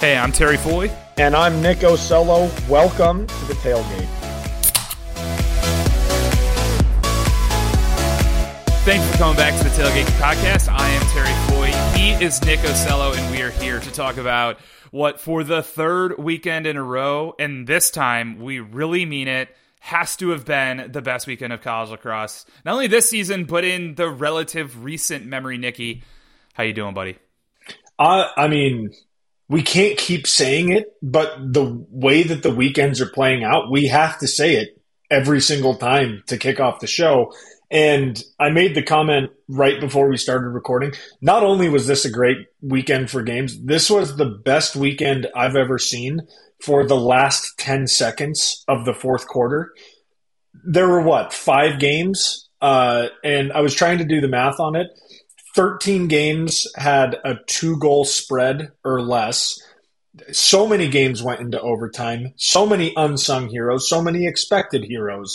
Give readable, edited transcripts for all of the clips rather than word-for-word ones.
Hey, I'm Terry Foy. And I'm Nick Ocello. Welcome to the Tailgate. Thanks for coming back to the Tailgate Podcast. I am Terry Foy. He is Nick Ocello, and we are here to talk about what, for the third weekend in a row, and this time we really mean it, has to have been the best weekend of college lacrosse. Not only this season, but in the relative recent memory. Nicky, how you doing, buddy? I mean, we can't keep saying it, but the way that the weekends are playing out, we have to say it every single time to kick off the show. And I made the comment right before we started recording. Not only was this a great weekend for games, this was the best weekend I've ever seen for the last 10 seconds of the fourth quarter. There were, 5 games? And I was trying to do the math on it. 13 games had a 2-goal spread or less. So many games went into overtime. So many unsung heroes. So many expected heroes.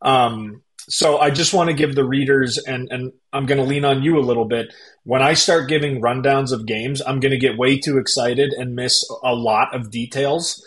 So I just want to give the readers, and I'm going to lean on you a little bit. When I start giving rundowns of games, I'm going to get way too excited and miss a lot of details.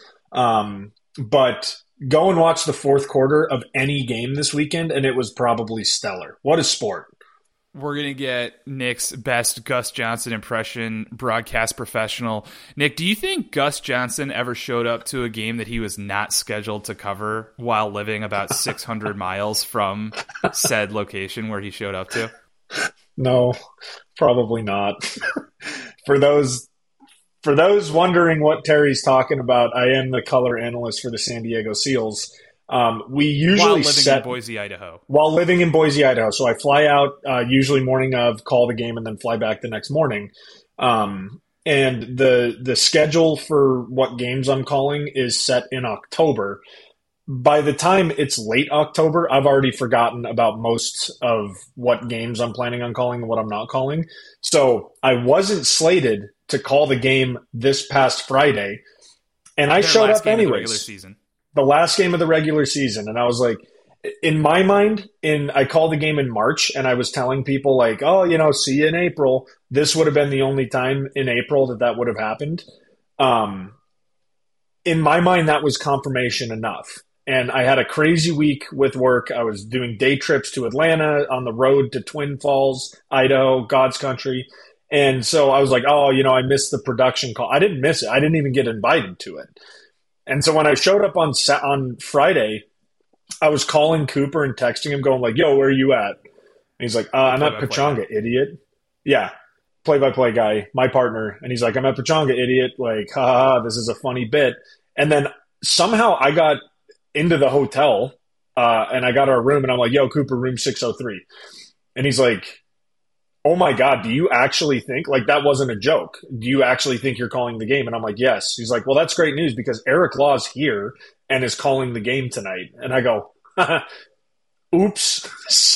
But go and watch the fourth quarter of any game this weekend, and it was probably stellar. What a sport. We're going to get Nick's best Gus Johnson impression, broadcast professional. Nick, do you think Gus Johnson ever showed up to a game that he was not scheduled to cover while living about 600 miles from said location where he showed up to? No, probably not. For those wondering what Terry's talking about, I am the color analyst for the San Diego Seals. We usually in Boise, Idaho. While living in Boise, Idaho. So I fly out usually morning of, call the game, and then fly back the next morning. And the schedule for what games I'm calling is set in October. By the time it's late October, I've already forgotten about most of what games I'm planning on calling and what I'm not calling. So I wasn't slated to call the game this past Friday, and I showed up anyways. The last game of the regular season. And I was like, in my mind, I called the game in March, and I was telling people like, oh, see you in April. This would have been the only time in April that would have happened. In my mind, that was confirmation enough. And I had a crazy week with work. I was doing day trips to Atlanta, on the road to Twin Falls, Idaho, God's country. And so I was like, I missed the production call. I didn't miss it. I didn't even get invited to it. And so when I showed up on Friday, I was calling Cooper and texting him going like, yo, where are you at? And he's like, I'm at Pechanga, idiot. Yeah, play-by-play guy, my partner. And he's like, I'm at Pechanga, idiot. Like, this is a funny bit. And then somehow I got into the hotel and I got our room, and I'm like, yo, Cooper, room 603. And he's like, oh my God, do you actually think, like, that wasn't a joke? Do you actually think you're calling the game? And I'm like, yes. He's like, well, that's great news because Eric Law's here and is calling the game tonight. And I go, oops.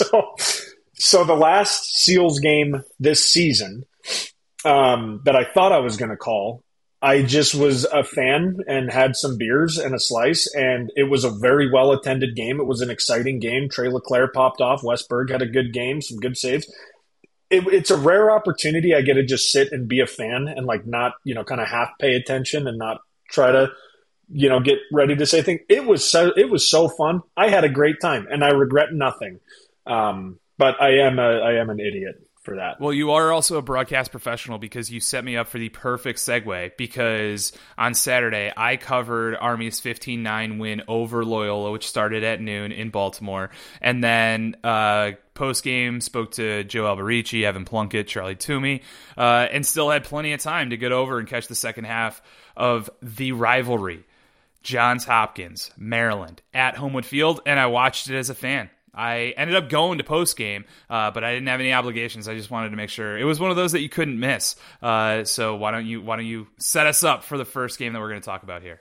So the last Seals game this season that I thought I was going to call, I just was a fan and had some beers and a slice, and it was a very well-attended game. It was an exciting game. Trey LeClaire popped off. Wes Berg had a good game, some good saves. It's a rare opportunity. I get to just sit and be a fan and like not, kind of half pay attention and not try to, get ready to say things. It was so fun. I had a great time and I regret nothing. But I am an idiot for that. Well, you are also a broadcast professional because you set me up for the perfect segue, because on Saturday I covered Army's 15-9 win over Loyola, which started at noon in Baltimore. And then post-game spoke to Joe Alberici, Evan Plunkett, Charlie Toomey, and still had plenty of time to get over and catch the second half of the rivalry. Johns Hopkins, Maryland, at Homewood Field, and I watched it as a fan. I ended up going to post-game, but I didn't have any obligations. I just wanted to make sure. It was one of those that you couldn't miss. So why don't you set us up for the first game that we're going to talk about here?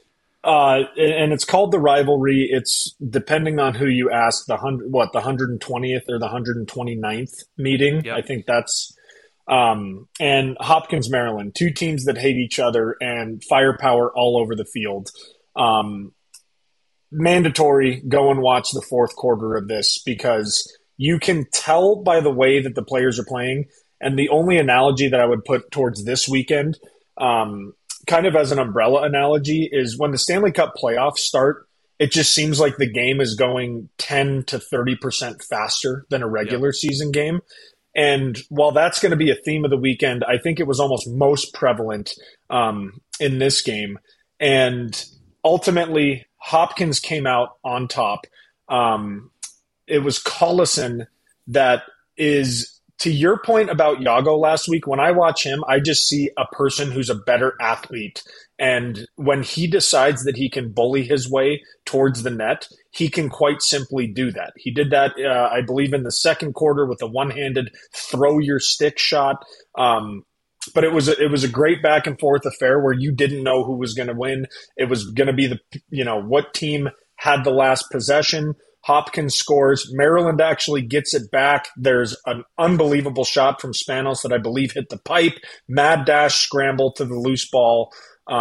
And it's called the rivalry. It's, depending on who you ask, the 120th or the 129th meeting. Yep. I think that's and Hopkins, Maryland, two teams that hate each other and firepower all over the field. Mandatory, go and watch the fourth quarter of this, because you can tell by the way that the players are playing. And the only analogy that I would put towards this weekend, kind of as an umbrella analogy, is when the Stanley Cup playoffs start, it just seems like the game is going 10 to 30% faster than a regular season game. And while that's going to be a theme of the weekend, I think it was almost most prevalent in this game. And ultimately, Hopkins came out on top. It was Collison that is, to your point about Yago last week, when I watch him, I just see a person who's a better athlete. And when he decides that he can bully his way towards the net, he can quite simply do that. He did that, I believe, in the second quarter with a one-handed throw your stick shot. But it was a great back and forth affair where you didn't know who was going to win. It was going to be what team had the last possession. Hopkins scores. Maryland actually gets it back. There's an unbelievable shot from Spanos that I believe hit the pipe. Mad dash scramble to the loose ball.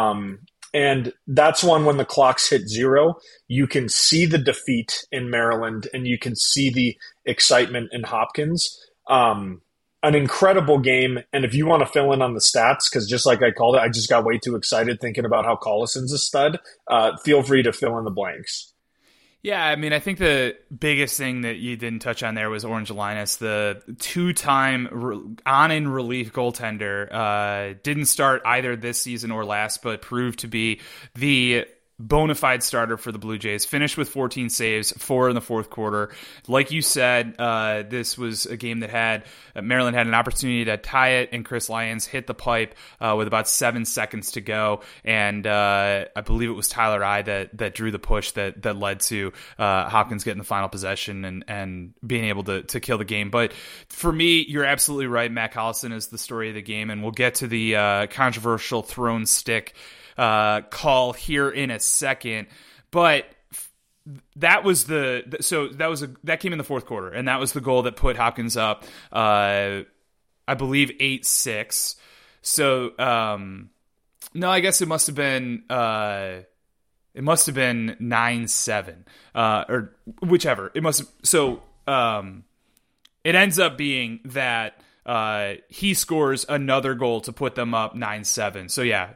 And that's one when the clocks hit 0, you can see the defeat in Maryland and you can see the excitement in Hopkins. An incredible game. And if you want to fill in on the stats, because just like I called it, I just got way too excited thinking about how Collison's a stud. Feel free to fill in the blanks. Yeah, I mean, I think the biggest thing that you didn't touch on there was Orange Linus, the two-time on-in-relief goaltender. Didn't start either this season or last, but proved to be the bona fide starter for the Blue Jays. Finished with 14 saves, 4 in the fourth quarter. Like you said, this was a game that had Maryland had an opportunity to tie it, and Chris Lyons hit the pipe with about 7 seconds to go. And I believe it was Tyler I that drew the push that led to Hopkins getting the final possession and being able to kill the game. But for me, you're absolutely right. Matt Collison is the story of the game, and we'll get to the controversial thrown stick call here in a second, but that was that came in the fourth quarter, and that was the goal that put Hopkins up, I believe 8-6. So no, I guess it must have been 9-7 or whichever it must have. So it ends up being that he scores another goal to put them up 9-7. So yeah.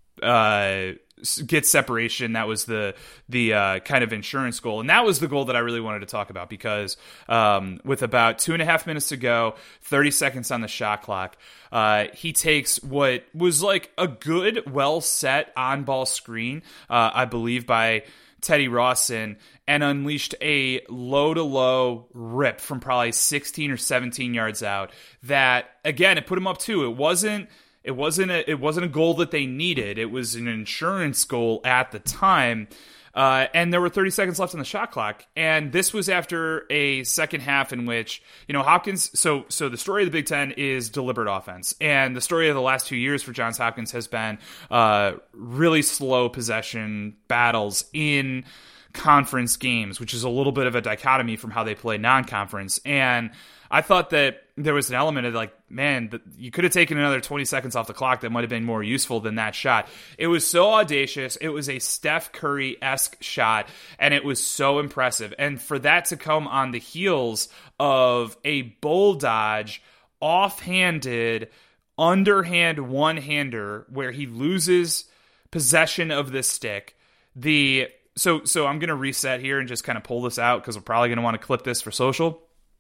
Get separation. That was the kind of insurance goal, and that was the goal that I really wanted to talk about because with about 2.5 minutes to go, 30 seconds on the shot clock, he takes what was like a good, well set on ball screen, I believe by Teddy Rawson, and unleashed a low-to-low rip from probably 16 or 17 yards out. That again, it put him up 2. It wasn't a goal that they needed. It was an insurance goal at the time. And there were 30 seconds left on the shot clock. And this was after a second half in which, Hopkins, so the story of the Big Ten is deliberate offense. And the story of the last 2 years for Johns Hopkins has been really slow possession battles in conference games, which is a little bit of a dichotomy from how they play non-conference. And I thought that there was an element of like, man, you could have taken another 20 seconds off the clock that might have been more useful than that shot. It was so audacious. It was a Steph Curry-esque shot, and it was so impressive. And for that to come on the heels of a bull dodge, offhanded, underhand one-hander where he loses possession of the stick, So I'm going to reset here and just kind of pull this out because we're probably going to want to clip this for social.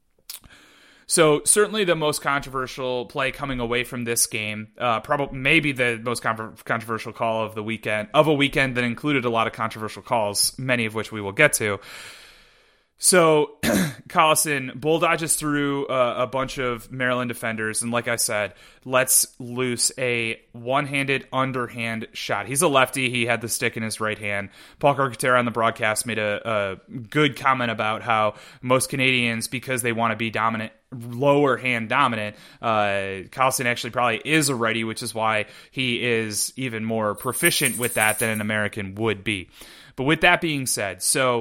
So certainly the most controversial play coming away from this game, probably maybe the most controversial call of a weekend that included a lot of controversial calls, many of which we will get to. So Collison bull dodges through a bunch of Maryland defenders, and like I said, lets loose a one-handed underhand shot. He's a lefty. He had the stick in his right hand. Paul Carcaterra on the broadcast made a good comment about how most Canadians, because they want to be dominant, lower hand dominant, Collison actually probably is a righty, which is why he is even more proficient with that than an American would be. But with that being said, so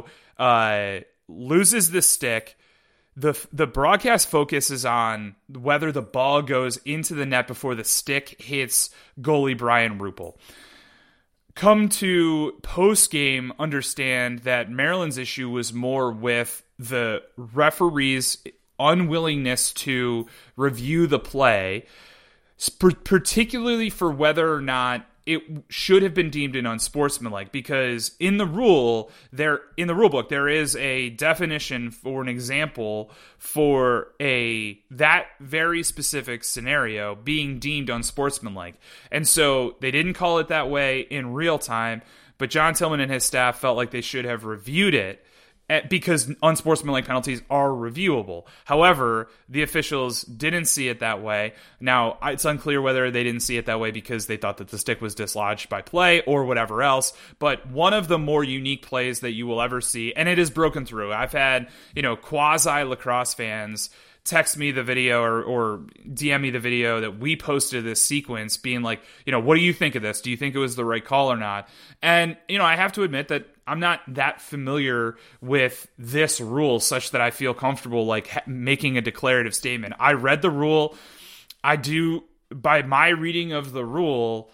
loses the stick. The broadcast focuses on whether the ball goes into the net before the stick hits goalie Brian Ruppel. Come to post-game understand that Maryland's issue was more with the referee's unwillingness to review the play, particularly for whether or not it should have been deemed an unsportsmanlike, because in the rule book there is a definition for an example for that very specific scenario being deemed unsportsmanlike. And so they didn't call it that way in real time, but John Tillman and his staff felt like they should have reviewed it, because unsportsmanlike penalties are reviewable. However, the officials didn't see it that way. Now, it's unclear whether they didn't see it that way because they thought that the stick was dislodged by play or whatever else. But one of the more unique plays that you will ever see, and it is broken through. I've had, quasi lacrosse fans text me the video or DM me the video that we posted this sequence being like, what do you think of this? Do you think it was the right call or not? And, I have to admit that I'm not that familiar with this rule such that I feel comfortable making a declarative statement. I read the rule. By my reading of the rule,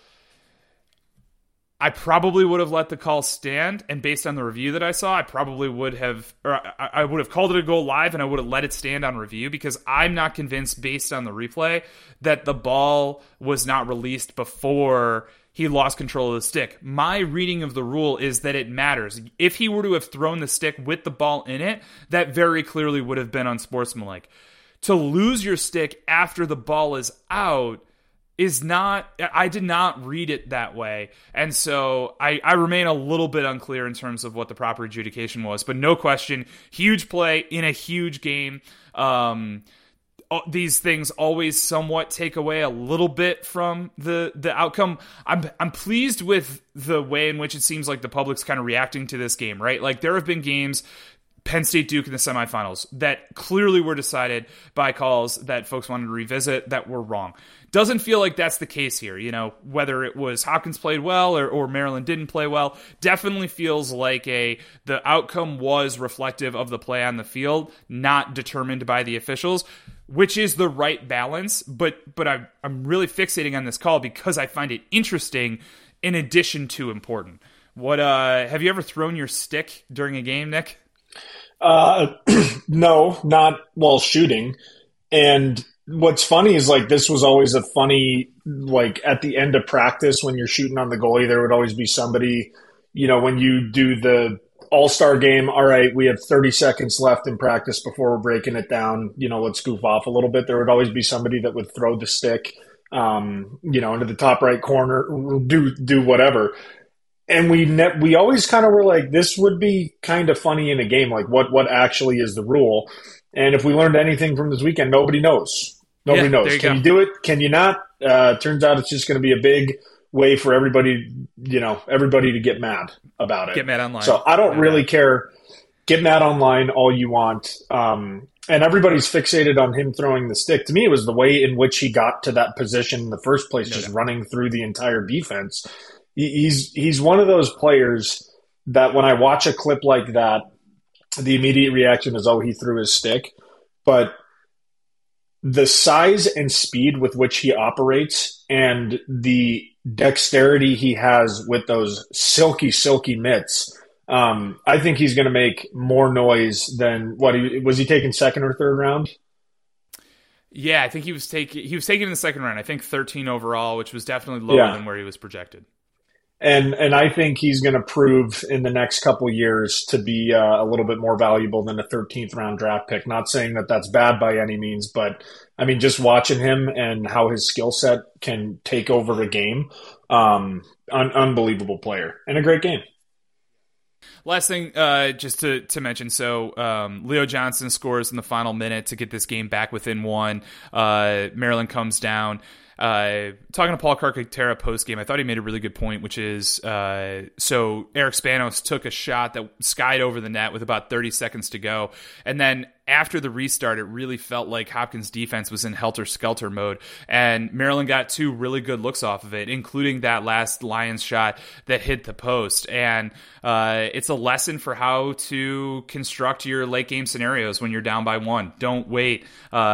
I probably would have let the call stand, and based on the review that I saw, I probably would have, or I would have called it a goal live, and I would have let it stand on review, because I'm not convinced, based on the replay, that the ball was not released before he lost control of the stick. My reading of the rule is that it matters. If he were to have thrown the stick with the ball in it, that very clearly would have been unsportsmanlike. To lose your stick after the ball is out is not, I did not read it that way. And so I remain a little bit unclear in terms of what the proper adjudication was. But no question, huge play in a huge game. These things always somewhat take away a little bit from the outcome. I'm pleased with the way in which it seems like the public's kind of reacting to this game, right? Like, there have been games, Penn State Duke in the semifinals, that clearly were decided by calls that folks wanted to revisit that were wrong. Doesn't feel like that's the case here. Whether it was Hopkins played well or Maryland didn't play well, definitely feels like the outcome was reflective of the play on the field, not determined by the officials, which is the right balance. But I'm really fixating on this call because I find it interesting in addition to important. What have you ever thrown your stick during a game, Nick? No, not while shooting. And what's funny is, this was always a funny, at the end of practice when you're shooting on the goalie, there would always be somebody, when you do the all-star game, all right, we have 30 seconds left in practice before we're breaking it down, let's goof off a little bit. There would always be somebody that would throw the stick, into the top right corner, do whatever. And we always kind of were like, this would be kind of funny in a game. Like, what actually is the rule? And if we learned anything from this weekend, nobody knows. Nobody knows. Can you do it? Can you not? Turns out it's just going to be a big way for everybody to get mad about it. Get mad online. So I don't really care. Get mad online all you want. And everybody's fixated on him throwing the stick. To me, it was the way in which he got to that position in the first place, running through the entire defense. He's one of those players that when I watch a clip like that, the immediate reaction is, oh, he threw his stick. But the size and speed with which he operates and the dexterity he has with those silky mitts, I think he's going to make more noise than was he taken second or third round? Yeah, I think he was taken in the second round. I think 13 overall, which was definitely lower than where he was projected. And I think he's going to prove in the next couple of years to be a little bit more valuable than a 13th round draft pick. Not saying that that's bad by any means, but I mean, just watching him and how his skill set can take over a game, unbelievable player and a great game. Last thing, just to mention, so Leo Johnson scores in the final minute to get this game back within one. Maryland comes down. Talking to Paul Carcaterra post-game, I thought he made a really good point, which is, so Eric Spanos took a shot that skied over the net with about 30 seconds to go, and then after the restart, it really felt like Hopkins' defense was in helter-skelter mode, and Maryland got two really good looks off of it, including that last Lions shot that hit the post, and it's a lesson for how to construct your late-game scenarios when you're down by one. Don't wait,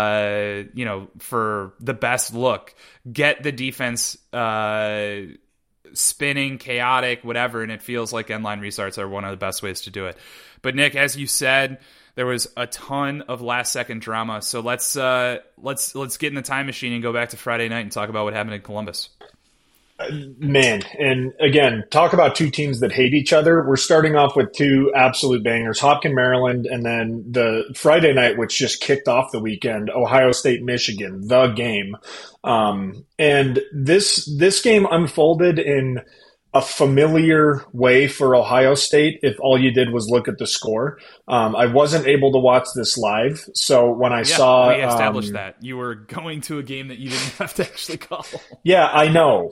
for the best look. Get the defense spinning, chaotic, whatever, and it feels like end-line restarts are one of the best ways to do it. But Nick, as you said, there was a ton of last-second drama, so let's get in the time machine and go back to Friday night and talk about what happened in Columbus. Man, and again, talk about two teams that hate each other. We're starting off with two absolute bangers, Hopkins, Maryland, and then the Friday night, which just kicked off the weekend, Ohio State, Michigan, the game. And this game unfolded in a familiar way for Ohio State if all you did was look at the score. I wasn't able to watch this live, so when I saw... we established that. You were going to a game that you didn't have to actually call. Yeah, I know.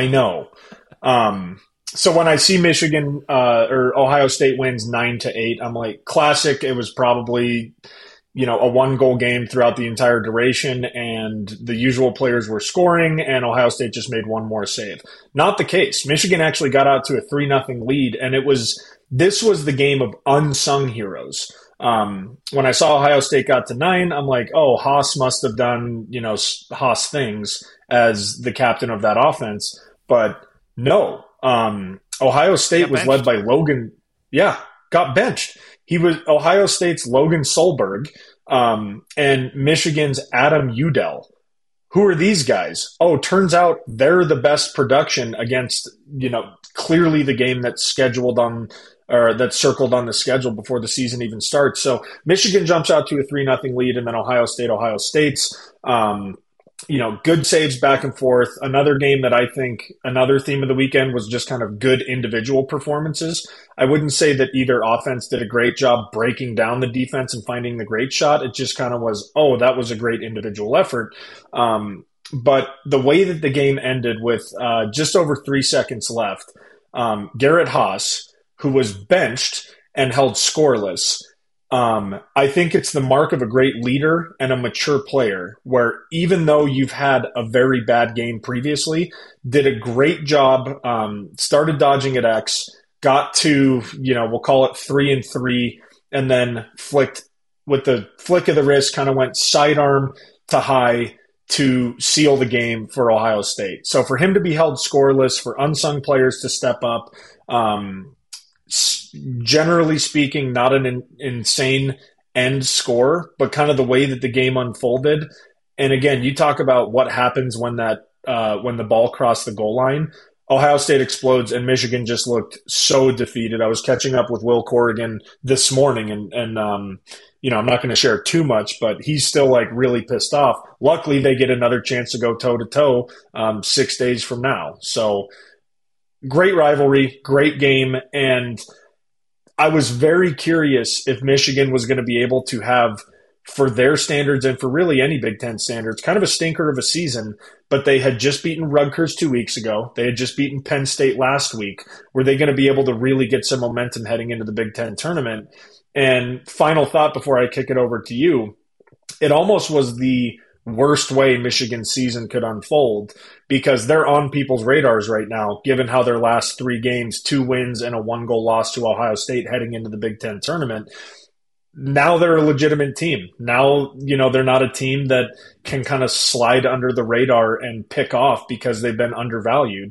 So when I see Michigan or Ohio State wins 9-8, I'm like, classic. It was probably, a 1-goal game throughout the entire duration, and the usual players were scoring, and Ohio State just made one more save. Not the case. Michigan actually got out to a 3-0 lead, and this was the game of unsung heroes. When I saw Ohio State got to 9, I'm like, oh, Haas must have done, Haas things as the captain of that offense. But no, Ohio State was led by Logan. Yeah, got benched. He was Ohio State's Logan Solberg, and Michigan's Adam Udell. Who are these guys? Oh, turns out they're the best production against, clearly the game that's scheduled on or that's circled on the schedule before the season even starts. So Michigan jumps out to a 3-0 lead, and then Ohio State's, good saves back and forth. Another game that I think another theme of the weekend was just kind of good individual performances. I wouldn't say that either offense did a great job breaking down the defense and finding the great shot. It just kind of was, oh, that was a great individual effort. But the way that the game ended with just over 3 seconds left, Garrett Haas, who was benched and held scoreless, I think it's the mark of a great leader and a mature player where even though you've had a very bad game previously, did a great job, started dodging at X, got to, we'll call it 3-3, and then flicked with the flick of the wrist, kind of went sidearm to high to seal the game for Ohio State. So for him to be held scoreless, for unsung players to step up, generally speaking, not an insane end score, but kind of the way that the game unfolded. And again, you talk about what happens when when the ball crossed the goal line. Ohio State explodes, and Michigan just looked so defeated. I was catching up with Will Corrigan this morning, and I'm not going to share too much, but he's still like really pissed off. Luckily, they get another chance to go toe to toe 6 days from now. So great rivalry, great game, and I was very curious if Michigan was going to be able to have, for their standards and for really any Big Ten standards, kind of a stinker of a season, but they had just beaten Rutgers 2 weeks ago. They had just beaten Penn State last week. Were they going to be able to really get some momentum heading into the Big Ten tournament? And final thought before I kick it over to you, it almost was the worst way Michigan's season could unfold because they're on people's radars right now, given how their last 3 games, 2 wins and a 1-goal loss to Ohio State heading into the Big Ten tournament. Now they're a legitimate team. Now, they're not a team that can kind of slide under the radar and pick off because they've been undervalued.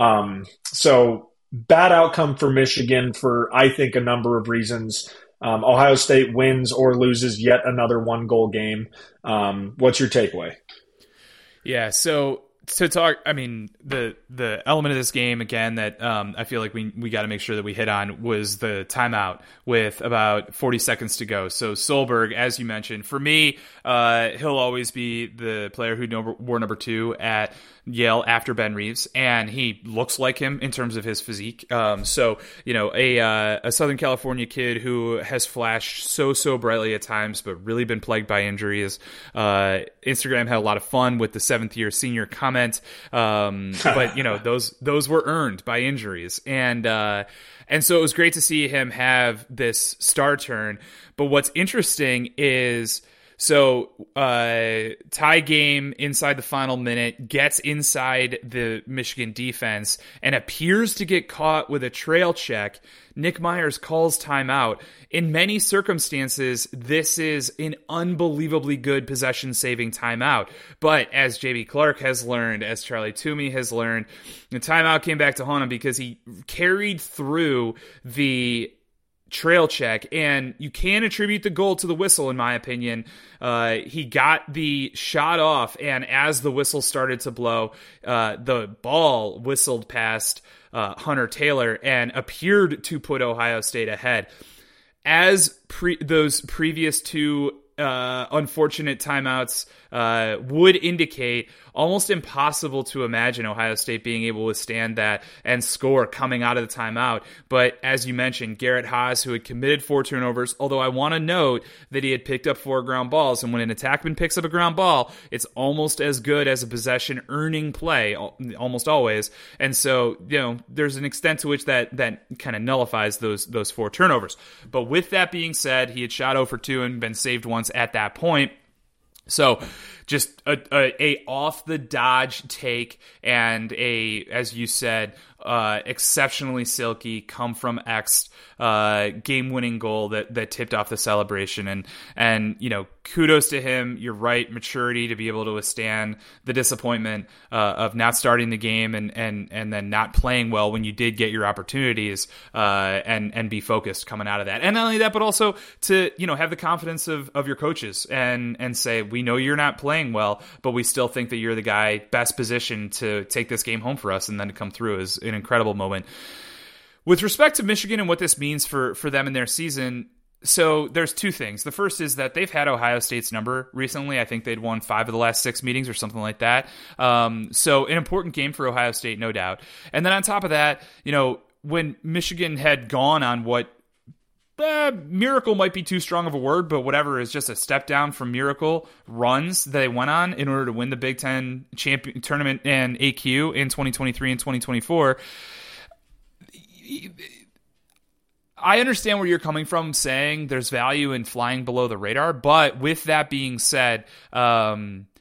So bad outcome for Michigan for, I think, a number of reasons. Ohio State wins or loses yet another 1-goal game. What's your takeaway? Yeah, so to talk, the element of this game, again, that I feel like we got to make sure that we hit on was the timeout with about 40 seconds to go. So Solberg, as you mentioned, for me, he'll always be the player who wore number 2 at Yale after Ben Reeves, and he looks like him in terms of his physique. A Southern California kid who has flashed so brightly at times, but really been plagued by injuries. Instagram had a lot of fun with the 7th-year senior comment, but those were earned by injuries, and so it was great to see him have this star turn. But what's interesting is, so tie game inside the final minute, gets inside the Michigan defense and appears to get caught with a trail check. Nick Myers calls timeout. In many circumstances, this is an unbelievably good possession-saving timeout. But as J.B. Clark has learned, as Charlie Toomey has learned, the timeout came back to haunt him because he carried through the trail check, and you can attribute the goal to the whistle, in my opinion. He got the shot off, and as the whistle started to blow, the ball whistled past Hunter Taylor and appeared to put Ohio State ahead. As those previous two unfortunate timeouts would indicate, almost impossible to imagine Ohio State being able to withstand that and score coming out of the timeout. But as you mentioned, Garrett Haas, who had committed 4 turnovers, although I want to note that he had picked up 4 ground balls, and when an attackman picks up a ground ball, it's almost as good as a possession earning play, almost always. And so, there's an extent to which that kind of nullifies those 4 turnovers. But with that being said, he had shot 0 for 2 and been saved once at that point. So just a off the dodge take and as you said, exceptionally silky come from X game winning goal that tipped off the celebration, and kudos to him. You're right, maturity to be able to withstand the disappointment of not starting the game and then not playing well when you did get your opportunities, and be focused coming out of that. And not only that, but also to have the confidence of your coaches and say, we know you're not playing well, but we still think that you're the guy best positioned to take this game home for us, and then to come through is an incredible moment. With respect to Michigan and what this means for them in their season, so there's 2 things. The first is that they've had Ohio State's number recently. I think they'd won 5 of the last 6 meetings or something like that. So an important game for Ohio State, no doubt. And then on top of that, when Michigan had gone on what miracle might be too strong of a word, but whatever, is just a step down from miracle runs they went on in order to win the Big Ten champion tournament and AQ in 2023 and 2024. I understand where you're coming from, saying there's value in flying below the radar, but with that being said, I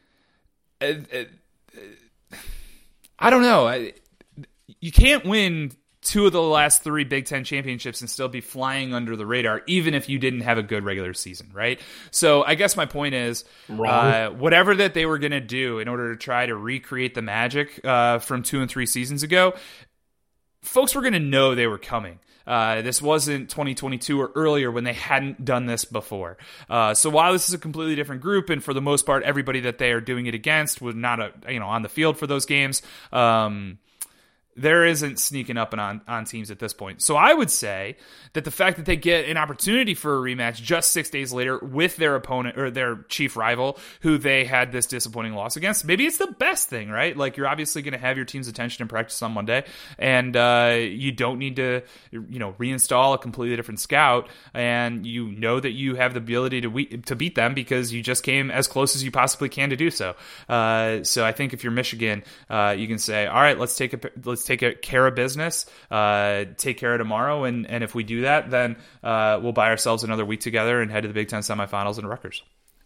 don't know. You can't win 2 of the last 3 Big Ten championships and still be flying under the radar, even if you didn't have a good regular season, right? So I guess my point is, whatever that they were going to do in order to try to recreate the magic from 2 and 3 seasons ago, folks were going to know they were coming. This wasn't 2022 or earlier when they hadn't done this before. So while this is a completely different group, and for the most part, everybody that they are doing it against was not on the field for those games, there isn't sneaking up and on teams at this point. So I would say that the fact that they get an opportunity for a rematch just 6 days later with their opponent or their chief rival who they had this disappointing loss against, maybe it's the best thing, right? Like, you're obviously going to have your team's attention in practice on Monday, and you don't need to, reinstall a completely different scout, and that you have the ability to beat them because you just came as close as you possibly can to do so. So I think if you're Michigan, you can say, all right, let's take care of business, take care of tomorrow, and if we do that, then we'll buy ourselves another week together and head to the Big Ten semifinals in Rutgers.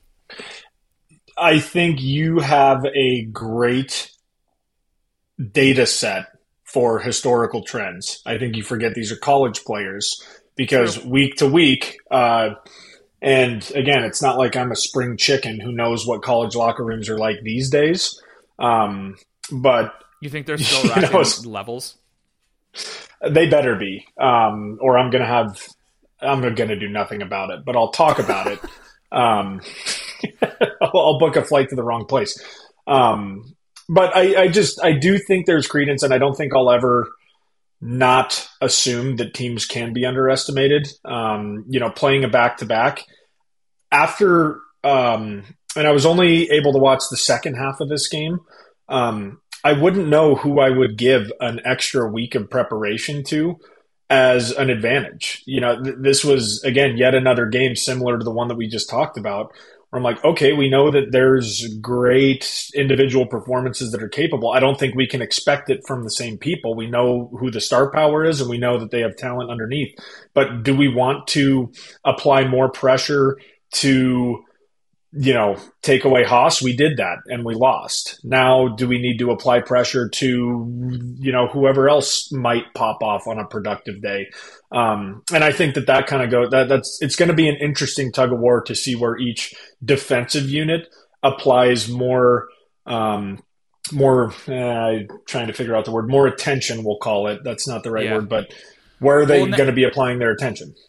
I think you have a great data set for historical trends. I think you forget these are college players because week to week, and again, it's not like I'm a spring chicken who knows what college locker rooms are like these days. But you think they're still rocking levels? They better be, or I'm going to do nothing about it, but I'll talk about it. I'll book a flight to the wrong place. But I do think there's credence, and I don't think I'll ever not assume that teams can be underestimated. Playing a back-to-back after, and I was only able to watch the second half of this game. I wouldn't know who I would give an extra week of preparation to as an advantage. This was, again, yet another game similar to the one that we just talked about, where I'm like, okay, we know that there's great individual performances that are capable. I don't think we can expect it from the same people. We know who the star power is, and we know that they have talent underneath. But do we want to apply more pressure to take away Haas? We did that and we lost. Now, do we need to apply pressure to, whoever else might pop off on a productive day? And I think that kind of it's going to be an interesting tug of war to see where each defensive unit applies more trying to figure out the word, more attention, we'll call it. That's not the right word, but where are they going to be applying their attention?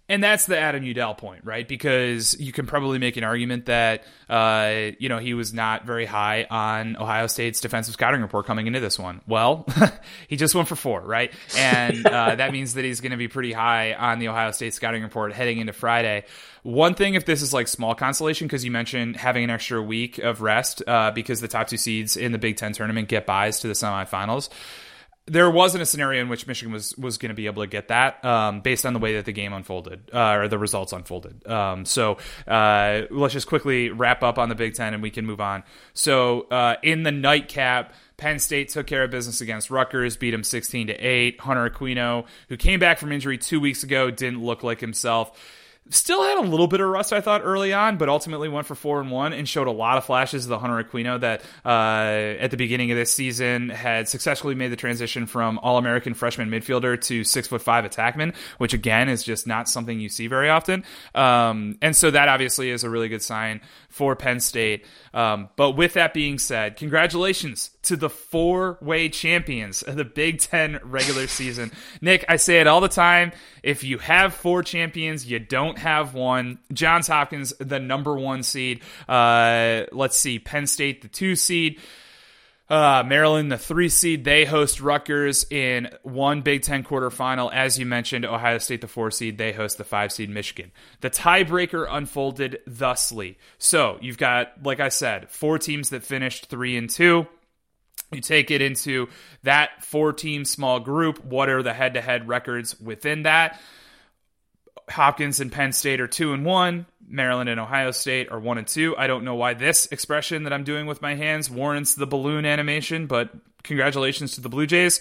And that's the Adam Udell point, right? Because you can probably make an argument that, he was not very high on Ohio State's defensive scouting report coming into this one. Well, he just went for 4, right? And that means that he's going to be pretty high on the Ohio State scouting report heading into Friday. One thing, if this is like small consolation, because you mentioned having an extra week of rest because the top 2 seeds in the Big Ten tournament get buys to the semifinals. There wasn't a scenario in which Michigan was going to be able to get that based on the way that the game unfolded or the results unfolded. So let's just quickly wrap up on the Big Ten and we can move on. So in the nightcap, Penn State took care of business against Rutgers, beat them 16-8. Hunter Aquino, who came back from injury 2 weeks ago, didn't look like himself. Still had a little bit of rust, I thought, early on, but ultimately went for 4-1 and showed a lot of flashes of the Hunter Aquino that at the beginning of this season had successfully made the transition from All-American freshman midfielder to 6'5" attackman, which again is just not something you see very often. And so that obviously is a really good sign for Penn State. But with that being said, congratulations to the 4-way champions of the Big Ten regular season. Nick, I say it all the time. If you have 4 champions, you don't have one. Johns Hopkins, the number 1 seed. Let's see, Penn State, the 2 seed. Maryland, the 3 seed. They host Rutgers in one Big Ten quarterfinal. As you mentioned, Ohio State, the 4 seed. They host the 5 seed Michigan. The tiebreaker unfolded thusly. So you've got, like I said, 4 teams that finished 3-2. You take it into that 4-team small group. What are the head-to-head records within that? Hopkins and Penn State are 2-1. Maryland and Ohio State are 1-2. I don't know why this expression that I'm doing with my hands warrants the balloon animation, but congratulations to the Blue Jays.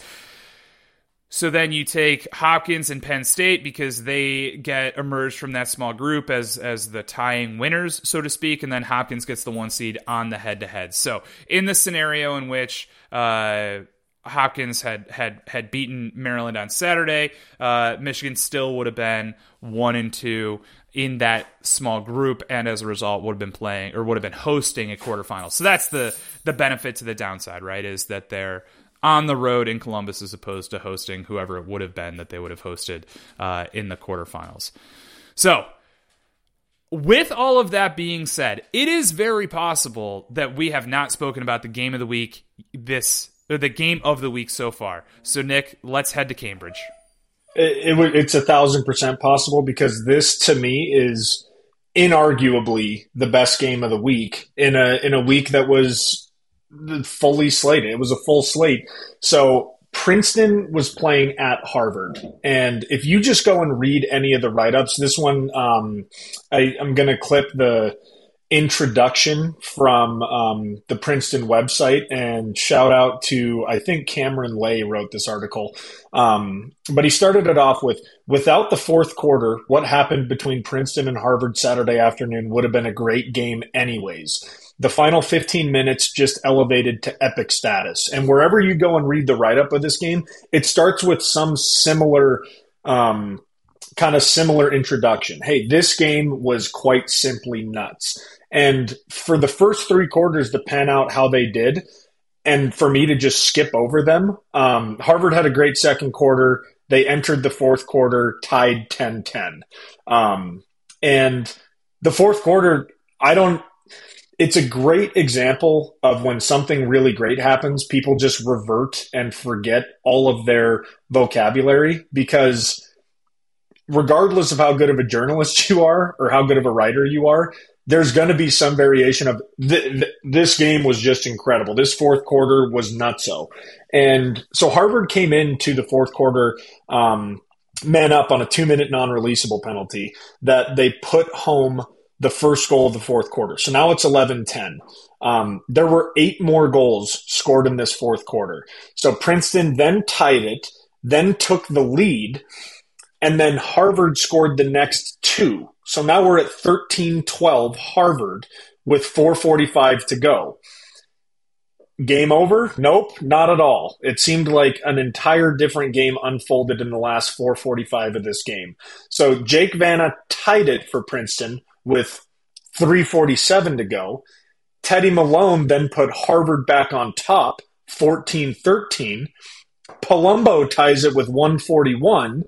So then you take Hopkins and Penn State because they get emerged from that small group as the tying winners, so to speak, and then Hopkins gets the 1 seed on the head-to-head. So in the scenario in which Hopkins had beaten Maryland on Saturday, Michigan still would have been 1-2 in that small group, and as a result would have been hosting a quarterfinal. So that's the benefit to the downside, right? Is that they're on the road in Columbus as opposed to hosting whoever it would have been that they would have hosted in the quarterfinals. So with all of that being said, it is very possible that we have not spoken about the game of the week the game of the week so far. So Nick, let's head to Cambridge. It's 1,000% possible because this to me is inarguably the best game of the week in a week that was fully slated. It was a full slate. So Princeton was playing at Harvard. And if you just go and read any of the write-ups, this one, I'm going to clip the introduction from the Princeton website and shout out to, I think Cameron Lay wrote this article. But he started it off with, without the fourth quarter, what happened between Princeton and Harvard Saturday afternoon would have been a great game anyways. The final 15 minutes just elevated to epic status. And wherever you go and read the write-up of this game, it starts with some similar similar introduction. Hey, this game was quite simply nuts. And for the first 3 quarters to pan out how they did, and for me to just skip over them, Harvard had a great second quarter. They entered the fourth quarter tied 10-10. And the fourth quarter, it's a great example of when something really great happens, people just revert and forget all of their vocabulary, because regardless of how good of a journalist you are or how good of a writer you are, there's going to be some variation of this game was just incredible. This fourth quarter was nutso. And so Harvard came into the fourth quarter man up on a 2-minute non-releasable penalty that they put home the first goal of the fourth quarter. So now it's 11-10. There were 8 more goals scored in this fourth quarter. So Princeton then tied it, then took the lead, and then Harvard scored the next 2. So now we're at 13-12 Harvard with 4:45 to go. Game over? Nope, not at all. It seemed like an entire different game unfolded in the last 4:45 of this game. So Jake Vanna tied it for Princeton with 3:47 to go. Teddy Malone then put Harvard back on top, 14-13. Palumbo ties it with 1:41.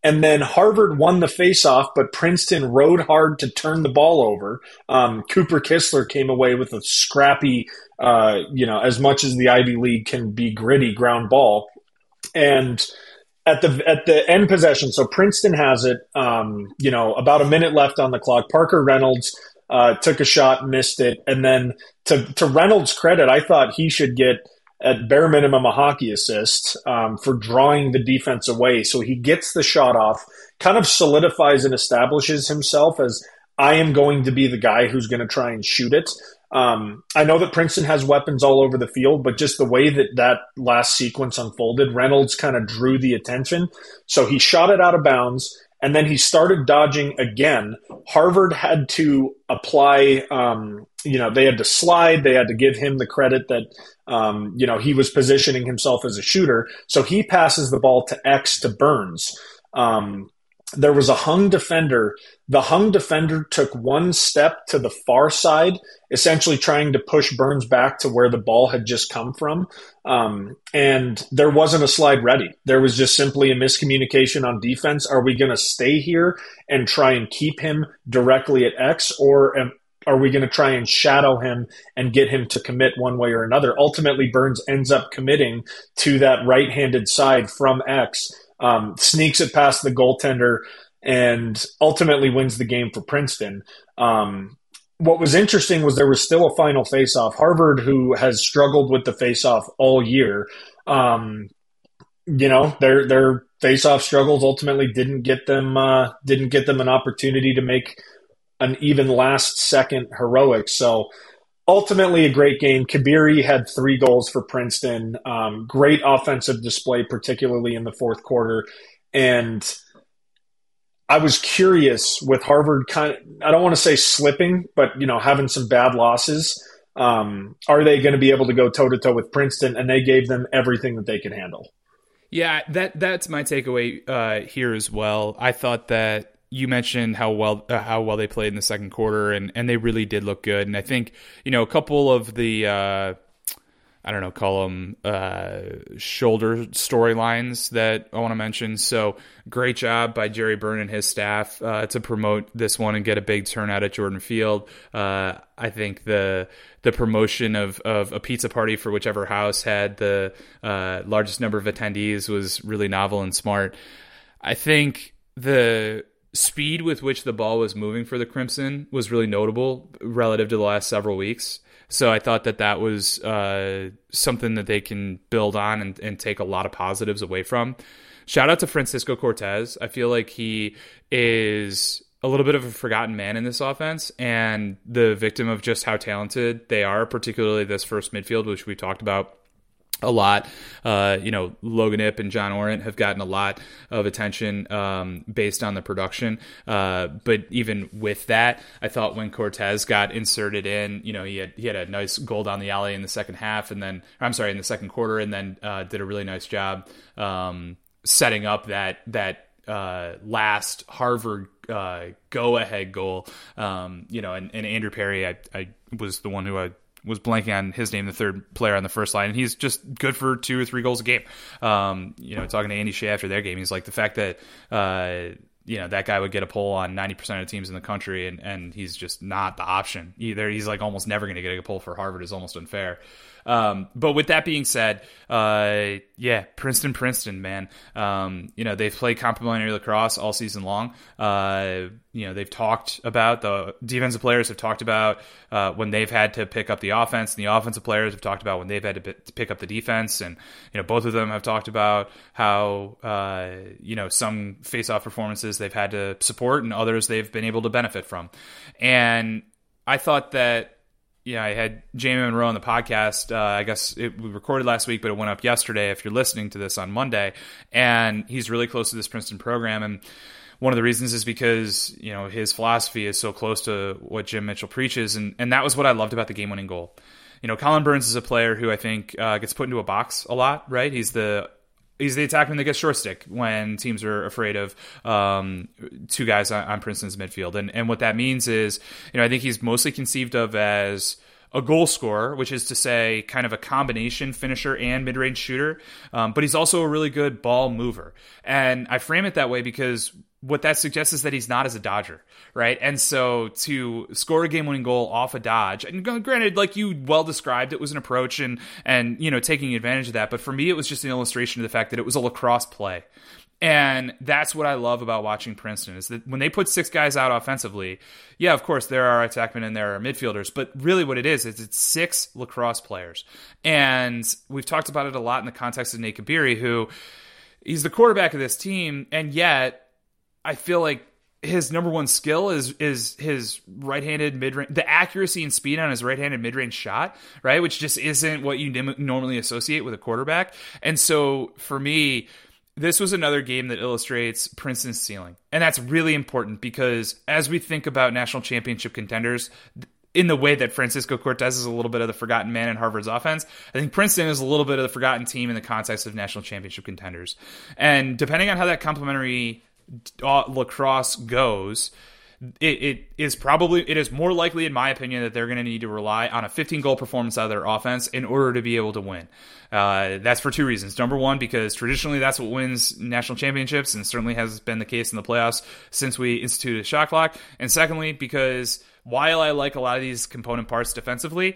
And then Harvard won the faceoff, but Princeton rode hard to turn the ball over. Cooper Kistler came away with a scrappy, as much as the Ivy League can be gritty ground ball. And at the end possession, so Princeton has it, about a minute left on the clock. Parker Reynolds took a shot, missed it. And then to Reynolds' credit, I thought he should get at bare minimum a hockey assist for drawing the defense away. So he gets the shot off, kind of solidifies and establishes himself as I am going to be the guy who's going to try and shoot it. I know that Princeton has weapons all over the field, but just the way that last sequence unfolded, Reynolds kind of drew the attention. So he shot it out of bounds, and then he started dodging again. Harvard had to apply, they had to slide. They had to give him the credit that, he was positioning himself as a shooter. So he passes the ball to X to Burns. There was a hung defender. The hung defender took one step to the far side, essentially trying to push Burns back to where the ball had just come from. And there wasn't a slide ready. There was just simply a miscommunication on defense. Are we going to stay here and try and keep him directly at X, or are we going to try and shadow him and get him to commit one way or another? Ultimately, Burns ends up committing to that right-handed side from X, sneaks it past the goaltender, and ultimately wins the game for Princeton. What was interesting was there was still a final faceoff. Harvard, who has struggled with the faceoff all year, their faceoff struggles ultimately didn't get them an opportunity to make an even last-second heroic. So ultimately a great game. Kabiri had 3 goals for Princeton. Great offensive display, particularly in the fourth quarter. And I was curious with Harvard I don't want to say slipping, but, having some bad losses. Are they going to be able to go toe-to-toe with Princeton? And they gave them everything that they could handle. Yeah, that's my takeaway here as well. I thought that you mentioned how well they played in the second quarter, and they really did look good. And I think, a couple of the call them shoulder storylines that I want to mention. So great job by Jerry Byrne and his staff to promote this one and get a big turnout at Jordan Field. I think the promotion of a pizza party for whichever house had the largest number of attendees was really novel and smart. I think the speed with which the ball was moving for the Crimson was really notable relative to the last several weeks. So I thought that was something that they can build on and take a lot of positives away from. Shout out to Francisco Cortez. I feel like he is a little bit of a forgotten man in this offense and the victim of just how talented they are, particularly this first midfield, which we talked about a lot. Logan Ip and John Orant have gotten a lot of attention based on the production. But even with that, I thought when Cortez got inserted in, he had a nice goal down the alley in the second quarter, and then did a really nice job setting up that last Harvard go-ahead goal. And Andrew Perry, I was the one who I was blanking on his name, the third player on the first line, and he's just good for 2 or 3 goals a game. Talking to Andy Shea after their game, he's like, the fact that that guy would get a pull on 90% of teams in the country, and he's just not the option either. He's like almost never going to get a pull for Harvard is almost unfair. But with that being said, Princeton, man. They've played complementary lacrosse all season long. They've talked about, the defensive players have talked about when they've had to pick up the offense, and the offensive players have talked about when they've had to pick up the defense. And, both of them have talked about how, some face-off performances they've had to support and others they've been able to benefit from. And I thought that, I had Jamie Monroe on the podcast. I guess we recorded last week, but it went up yesterday if you're listening to this on Monday. And he's really close to this Princeton program. And one of the reasons is because, his philosophy is so close to what Jim Mitchell preaches. And that was what I loved about the game-winning goal. Colin Burns is a player who I think gets put into a box a lot, right? He's the attackman that gets short stick when teams are afraid of 2 guys on Princeton's midfield. And what that means is, I think he's mostly conceived of as a goal scorer, which is to say kind of a combination finisher and mid-range shooter, but he's also a really good ball mover. And I frame it that way because what that suggests is that he's not as a dodger, right? And so to score a game-winning goal off a dodge, and granted, like you well described, it was an approach and taking advantage of that. But for me, it was just an illustration of the fact that it was a lacrosse play. And that's what I love about watching Princeton, is that when they put 6 guys out offensively, yeah, of course, there are attackmen and there are midfielders, but really what it is it's 6 lacrosse players. And we've talked about it a lot in the context of Nate Kabiri, who he's the quarterback of this team, and yet I feel like his number one skill is his right-handed mid-range, the accuracy and speed on his right-handed mid-range shot, right? Which just isn't what you normally associate with a quarterback. And so for me, this was another game that illustrates Princeton's ceiling. And that's really important because as we think about national championship contenders, in the way that Francisco Cortez is a little bit of the forgotten man in Harvard's offense, I think Princeton is a little bit of the forgotten team in the context of national championship contenders. And depending on how that complementary lacrosse goes, it is more likely, in my opinion, that they're going to need to rely on a 15-goal performance out of their offense in order to be able to win. That's for 2 reasons. Number one, because traditionally that's what wins national championships, and certainly has been the case in the playoffs since we instituted a shot clock. And secondly, because while I like a lot of these component parts defensively,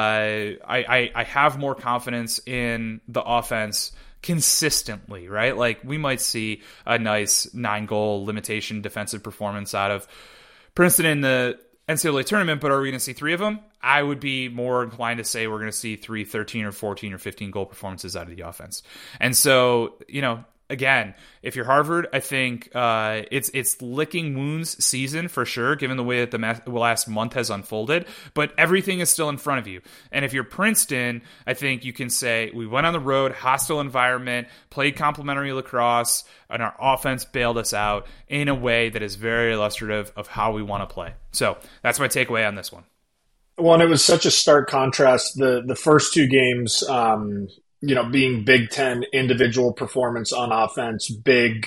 I have more confidence in the offense consistently, right? Like we might see a nice 9-goal limitation defensive performance out of Princeton in the NCAA tournament, but are we going to see 3 of them? I would be more inclined to say we're going to see 3 13 or 14 or 15 goal performances out of the offense. And so, again, if you're Harvard, I think it's licking wounds season for sure, given the way that the last month has unfolded. But everything is still in front of you. And if you're Princeton, I think you can say we went on the road, hostile environment, played complementary lacrosse, and our offense bailed us out in a way that is very illustrative of how we want to play. So that's my takeaway on this one. Well, and it was such a stark contrast. The first 2 games, being Big Ten individual performance on offense, big,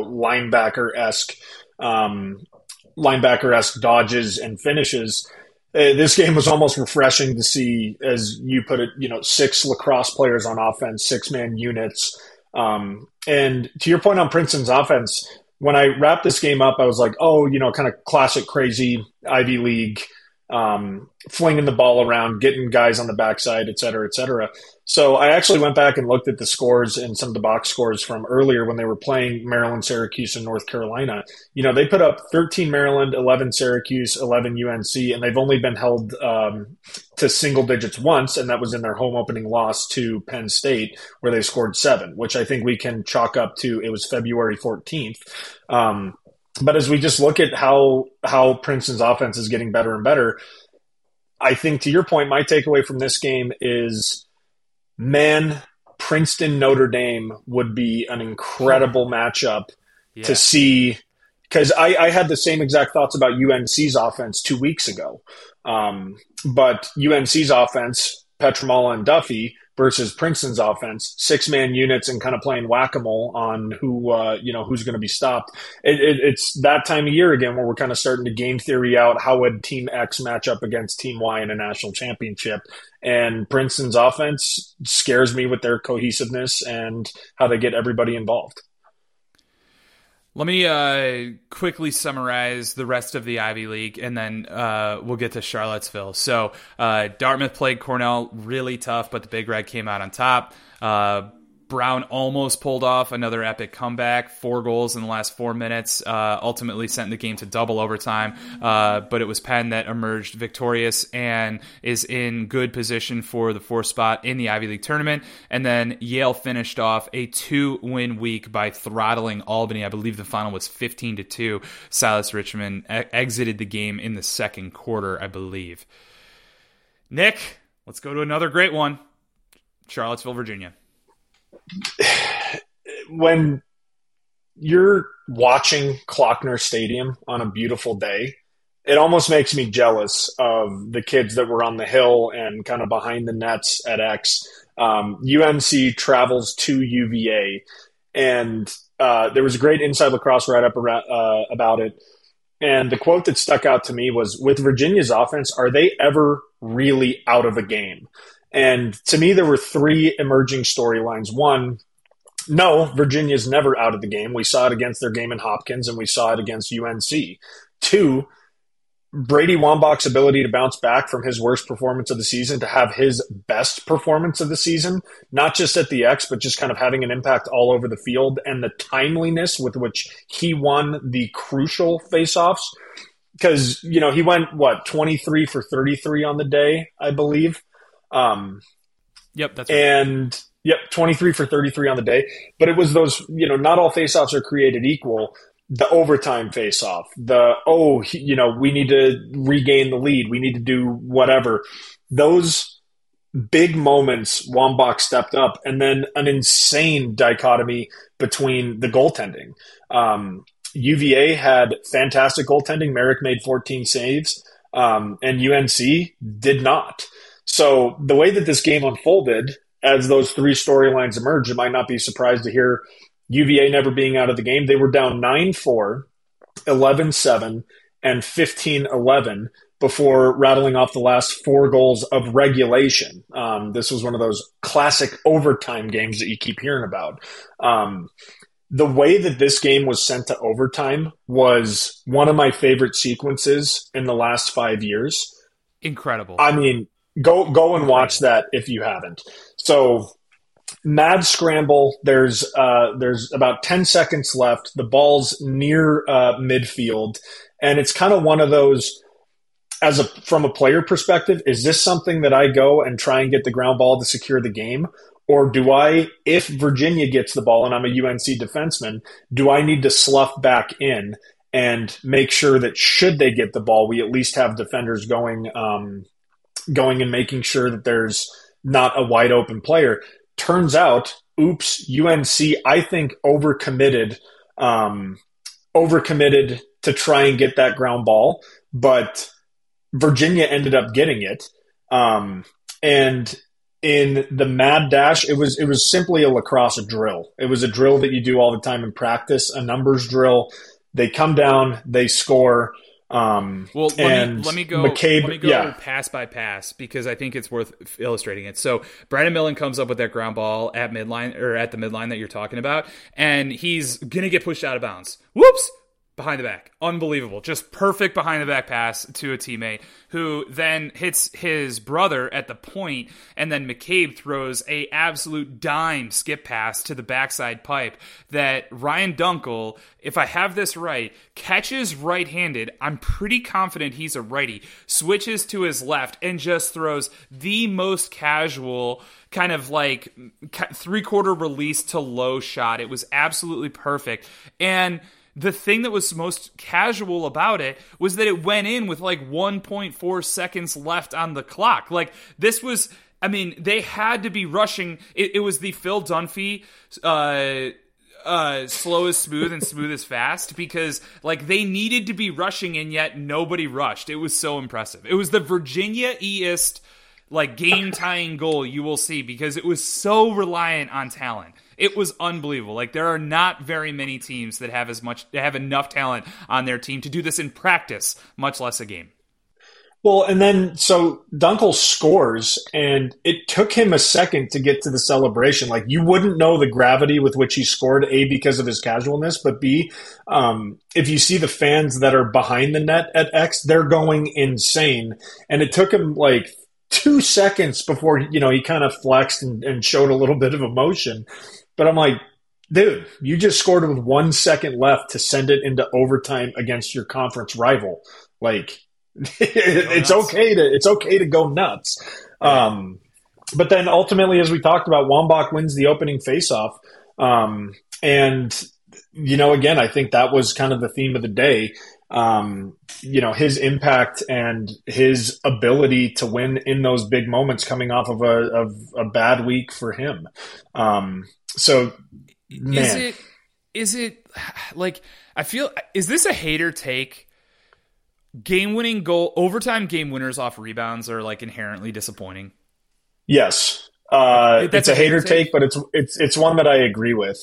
linebacker-esque dodges and finishes. This game was almost refreshing to see, as you put it, 6 lacrosse players on offense, 6-man units. And to your point on Princeton's offense, when I wrapped this game up, I was like, kind of classic crazy Ivy League, flinging the ball around, getting guys on the backside, et cetera, et cetera. So I actually went back and looked at the scores and some of the box scores from earlier when they were playing Maryland, Syracuse, and North Carolina. They put up 13 Maryland, 11 Syracuse, 11 UNC, and they've only been held to single digits once, and that was in their home opening loss to Penn State, where they scored 7, which I think we can chalk up to it was February 14th. But as we just look at how Princeton's offense is getting better and better, I think to your point, my takeaway from this game is, man, Princeton Notre Dame would be an incredible matchup to see, because I had the same exact thoughts about UNC's offense 2 weeks ago. But UNC's offense, Petramala and Duffy, versus Princeton's offense, 6-man units and kind of playing whack-a-mole on who's going to be stopped. It's that time of year again where we're kind of starting to game theory out how would Team X match up against Team Y in a national championship. And Princeton's offense scares me with their cohesiveness and how they get everybody involved. Let me quickly summarize the rest of the Ivy League, and then we'll get to Charlottesville. So Dartmouth played Cornell really tough, but the Big Red came out on top. Brown almost pulled off another epic comeback, 4 goals in the last 4 minutes, ultimately sent the game to double overtime. But it was Penn that emerged victorious and is in good position for the 4th spot in the Ivy League tournament. And then Yale finished off a 2-win week by throttling Albany. I believe the final was 15-2. Silas Richmond exited the game in the second quarter, I believe. Nick, let's go to another great one. Charlottesville, Virginia. When you're watching Klockner Stadium on a beautiful day, it almost makes me jealous of the kids that were on the hill and kind of behind the nets at X. UNC travels to UVA, and there was a great Inside Lacrosse write-up about it. And the quote that stuck out to me was, with Virginia's offense, are they ever really out of a game. And to me, there were three emerging storylines. One, no, Virginia's never out of the game. We saw it against their game in Hopkins, and we saw it against UNC. Two, Brady Wambach's ability to bounce back from his worst performance of the season to have his best performance of the season, not just at the X, but just kind of having an impact all over the field, and the timeliness with which he won the crucial faceoffs. Because, you know, he went, 23 for 33 on the day, I believe. Yep, that's right. And, 23 for 33 on the day. But it was those, not all faceoffs are created equal. The overtime faceoff, we need to regain the lead. We need to do whatever. Those big moments, Wambach stepped up, and then an insane dichotomy between the goaltending. UVA had fantastic goaltending. Merrick made 14 saves, and UNC did not. So the way that this game unfolded, as those three storylines emerged, you might not be surprised to hear UVA never being out of the game. They were down 9-4, 11-7, and 15-11 before rattling off the last 4 goals of regulation. This was one of those classic overtime games that you keep hearing about. The way that this game was sent to overtime was one of my favorite sequences in the last 5 years. Incredible. I mean, go and watch that if you haven't. So, mad scramble. There's about 10 seconds left. The ball's near midfield, and it's kind of one of those. From a player perspective, is this something that I go and try and get the ground ball to secure the game, or do I, if Virginia gets the ball and I'm a UNC defenseman, do I need to slough back in and make sure that should they get the ball, we at least have defenders going and making sure that there's not a wide open player. Turns out, UNC, I think, overcommitted to try and get that ground ball, but Virginia ended up getting it. And in the mad dash, it was simply a lacrosse drill. It was a drill that you do all the time in practice, a numbers drill. They come down, they score. Let me go McCabe, pass by pass, because I think it's worth illustrating it. So Brandon Millen comes up with that ground ball at midline, or at the midline that you're talking about, and he's gonna get pushed out of bounds. Whoops! Behind the back. Unbelievable. Just perfect behind the back pass to a teammate, who then hits his brother at the point, and then McCabe throws a absolute dime skip pass to the backside pipe that Ryan Dunkel, if I have this right, catches right-handed. I'm pretty confident he's a righty. Switches to his left and just throws the most casual kind of like three-quarter release to low shot. It was absolutely perfect. And the thing that was most casual about it was that it went in with like 1.4 seconds left on the clock. Like, this was, I mean, they had to be rushing. It was the Phil Dunphy slow is smooth and smooth is fast, because like they needed to be rushing, and yet nobody rushed. It was so impressive. It was the Virginia East like game tying goal you will see, because it was so reliant on talent. It was unbelievable. Like, there are not very many teams that have enough talent on their team to do this in practice, much less a game. Well, and then so Dunkel scores, and it took him a second to get to the celebration. Like, you wouldn't know the gravity with which he scored, A, because of his casualness, but B, if you see the fans that are behind the net at X, they're going insane. And it took him like 2 seconds before, he kind of flexed and showed a little bit of emotion. But I'm like, dude, you just scored with 1 second left to send it into overtime against your conference rival. Like, it's okay to go nuts. But then ultimately, as we talked about, Wambach wins the opening faceoff. And, again, I think that was kind of the theme of the day. His impact and his ability to win in those big moments coming off of a bad week for him. So, man. Is it like, is this a hater take? Game-winning goal, overtime game winners off rebounds are like inherently disappointing. Yes. It's a hater take, but it's one that I agree with.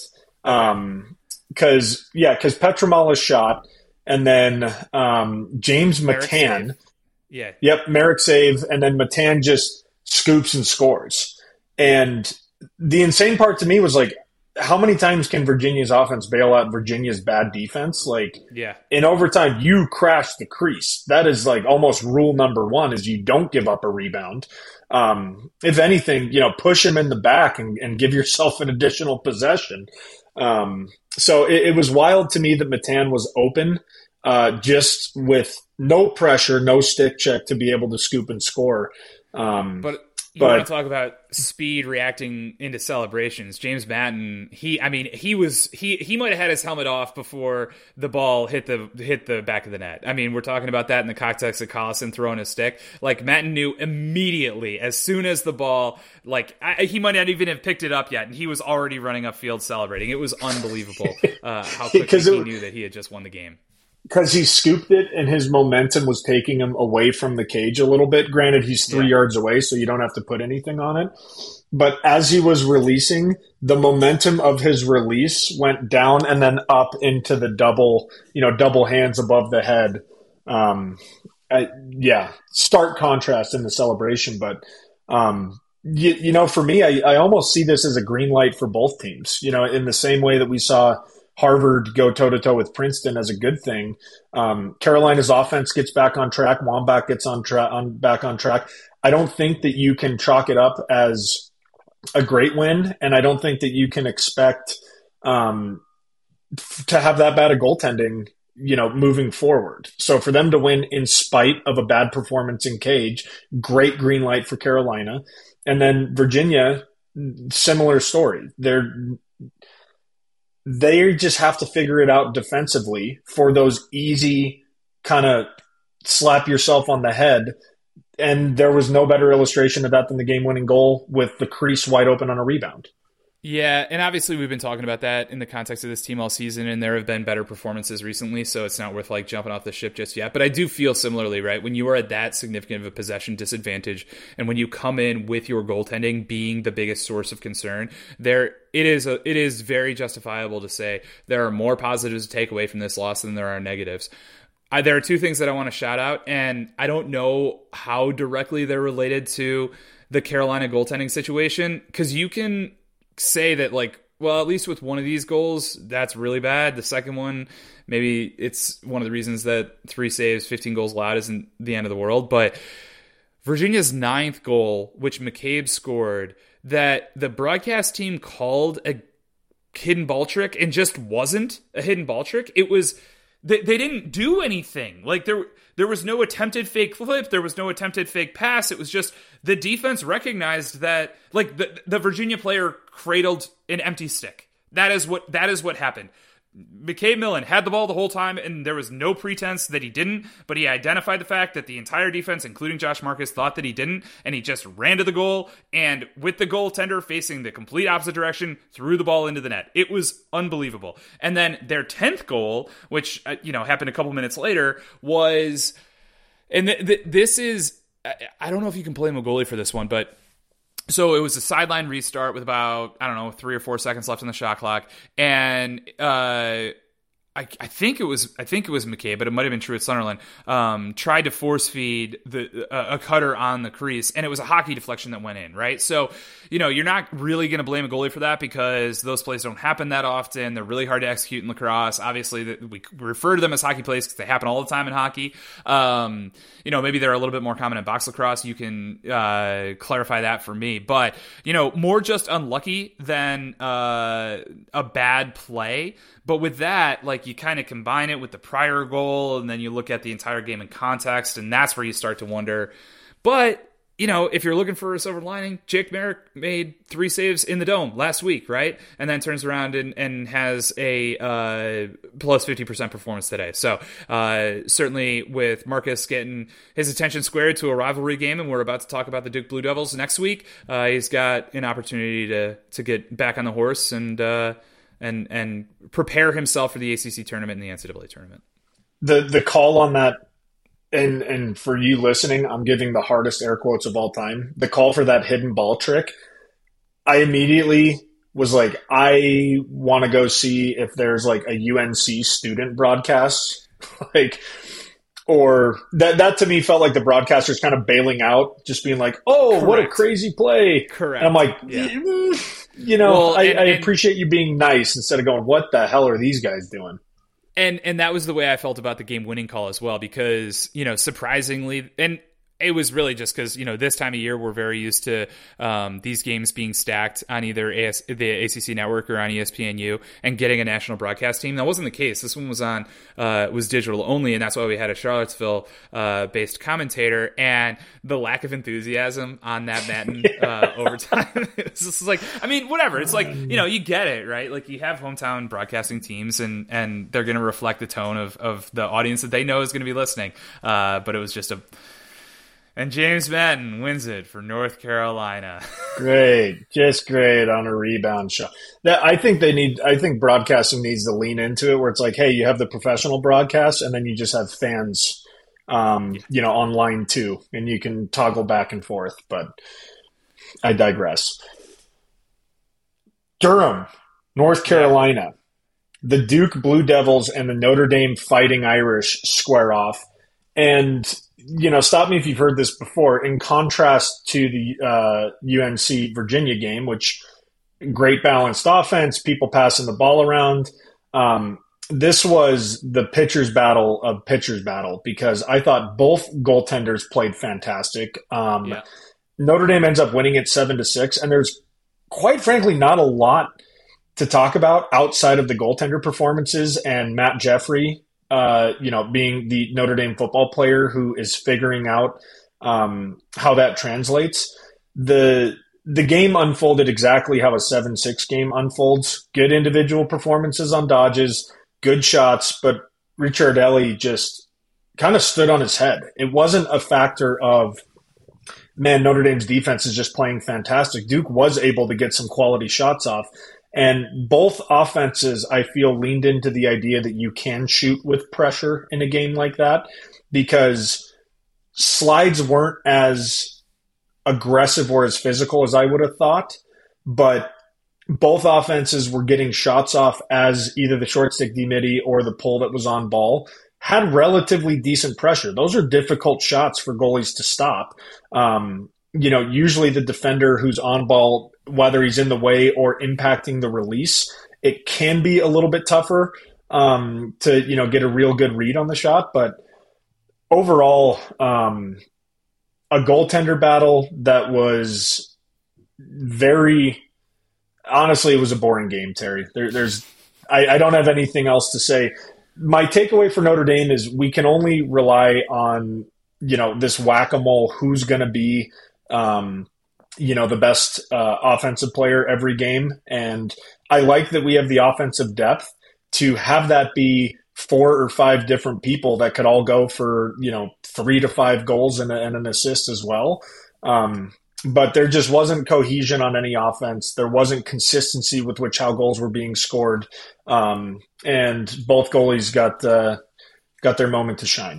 Because Petramala's shot, and then James McCann Yeah. Yep, Merrick save, and then Matan just scoops and scores. And the insane part to me was like, how many times can Virginia's offense bail out Virginia's bad defense? Like, Yeah. in overtime, you crash the crease. That is like almost rule number one: is you don't give up a rebound. If anything, push him in the back and give yourself an additional possession. So it was wild to me that Matan was open, just with no pressure, no stick check to be able to scoop and score. But you want to talk about speed reacting into celebrations. James Madden, he might have had his helmet off before the ball hit the back of the net. I mean, we're talking about that in the context of Collison throwing a stick. Like, Madden knew immediately, as soon as the ball, he might not even have picked it up yet, and he was already running upfield celebrating. It was unbelievable how quickly he knew that he had just won the game. Because he scooped it and his momentum was taking him away from the cage a little bit. Granted, he's 3 yards away, so you don't have to put anything on it. But as he was releasing, the momentum of his release went down and then up into the double hands above the head. Stark contrast in the celebration. But, for me, I almost see this as a green light for both teams, in the same way that we saw Harvard go toe-to-toe with Princeton as a good thing. Carolina's offense gets back on track. Wambach gets back on track. I don't think that you can chalk it up as a great win, and I don't think that you can expect to have that bad a goaltending, moving forward. So for them to win in spite of a bad performance in cage, great green light for Carolina. And then Virginia, similar story. They just have to figure it out defensively for those easy kind of slap yourself on the head. And there was no better illustration of that than the game-winning goal with the crease wide open on a rebound. Yeah, and obviously we've been talking about that in the context of this team all season, and there have been better performances recently, so it's not worth jumping off the ship just yet. But I do feel similarly, right? When you are at that significant of a possession disadvantage, and when you come in with your goaltending being the biggest source of concern, it is very justifiable to say there are more positives to take away from this loss than there are negatives. There are two things that I want to shout out, and I don't know how directly they're related to the Carolina goaltending situation, because you can say that, at least with one of these goals, that's really bad. The second one, maybe it's one of the reasons that 3 saves, 15 goals allowed isn't the end of the world. But Virginia's 9th goal, which McCabe scored, that the broadcast team called a hidden ball trick and just wasn't a hidden ball trick. It was, they didn't do anything. There was no attempted fake flip. There was no attempted fake pass. It was just the defense recognized that, the Virginia player cradled an empty stick. That is what happened. McCabe Millen had the ball the whole time, and there was no pretense that he didn't, but he identified the fact that the entire defense, including Josh Marcus, thought that he didn't, and he just ran to the goal, and with the goaltender facing the complete opposite direction, threw the ball into the net. It was unbelievable. And then their 10th goal, which happened a couple minutes later, was, and this is, I don't know if you can blame a goalie for this one, but so it was a sideline restart with about, 3 or 4 seconds left on the shot clock. And I think it was McCabe, but it might have been true at Sunderland, tried to force feed a cutter on the crease, and it was a hockey deflection that went in, right? So, you're not really going to blame a goalie for that because those plays don't happen that often. They're really hard to execute in lacrosse. Obviously, we refer to them as hockey plays because they happen all the time in hockey. Maybe they're a little bit more common in box lacrosse. You can clarify that for me. But, more just unlucky than a bad play. But with that, you kind of combine it with the prior goal, and then you look at the entire game in context, and that's where you start to wonder. But, if you're looking for a silver lining, Jake Merrick made 3 saves in the Dome last week, right? And then turns around and has a plus 50% performance today. So certainly with Marcus getting his attention squared to a rivalry game, and we're about to talk about the Duke Blue Devils next week, he's got an opportunity to get back on the horse and prepare himself for the ACC tournament and the NCAA tournament. The call on that, and for you listening, I'm giving the hardest air quotes of all time. The call for that hidden ball trick, I immediately was like, I want to go see if there's a UNC student broadcast. or that to me felt like the broadcasters kind of bailing out, just being like, "Oh, Correct. what a crazy play!" Correct. And I'm like, Well, I appreciate you being nice instead of going, "What the hell are these guys doing?" And that was the way I felt about the game-winning call as well, because surprisingly, and it was really just because, this time of year, we're very used to these games being stacked on either the ACC network or on ESPNU and getting a national broadcast team. That wasn't the case. This one was was digital only, and that's why we had a Charlottesville based commentator. And the lack of enthusiasm on that Madden overtime, it's just like, whatever. It's like, you get it, right? Like, you have hometown broadcasting teams, and they're going to reflect the tone of the audience that they know is going to be listening. But it was just And James Madden wins it for North Carolina. Just great on a rebound shot. I think broadcasting needs to lean into it, where it's like, hey, you have the professional broadcast, and then you just have fans, online too, and you can toggle back and forth. But I digress. Durham, North Carolina, the Duke Blue Devils and the Notre Dame Fighting Irish square off, and stop me if you've heard this before. In contrast to the UNC Virginia game, which great balanced offense, people passing the ball around. This was the pitcher's battle of pitcher's battle, because I thought both goaltenders played fantastic. Notre Dame ends up winning it 7-6, and there's quite frankly not a lot to talk about outside of the goaltender performances and Matt Jeffrey. Being the Notre Dame football player who is figuring out how that translates. The game unfolded exactly how a 7-6 game unfolds. Good individual performances on dodges, good shots, but Ricciardelli just kind of stood on his head. It wasn't a factor of, man, Notre Dame's defense is just playing fantastic. Duke was able to get some quality shots off. And both offenses, I feel, leaned into the idea that you can shoot with pressure in a game like that, because slides weren't as aggressive or as physical as I would have thought, but both offenses were getting shots off as either the short stick D-midi or the pull that was on ball had relatively decent pressure. Those are difficult shots for goalies to stop. Usually the defender who's on ball, whether he's in the way or impacting the release, it can be a little bit tougher to get a real good read on the shot. But overall, a goaltender battle that was very honestly, it was a boring game, Terry. I don't have anything else to say. My takeaway for Notre Dame is we can only rely on this whack-a-mole who's going to be the best offensive player every game. And I like that we have the offensive depth to have that be 4 or 5 different people that could all go for, 3 to 5 goals and an assist as well. But there just wasn't cohesion on any offense. There wasn't consistency with which how goals were being scored. And both goalies got their moment to shine.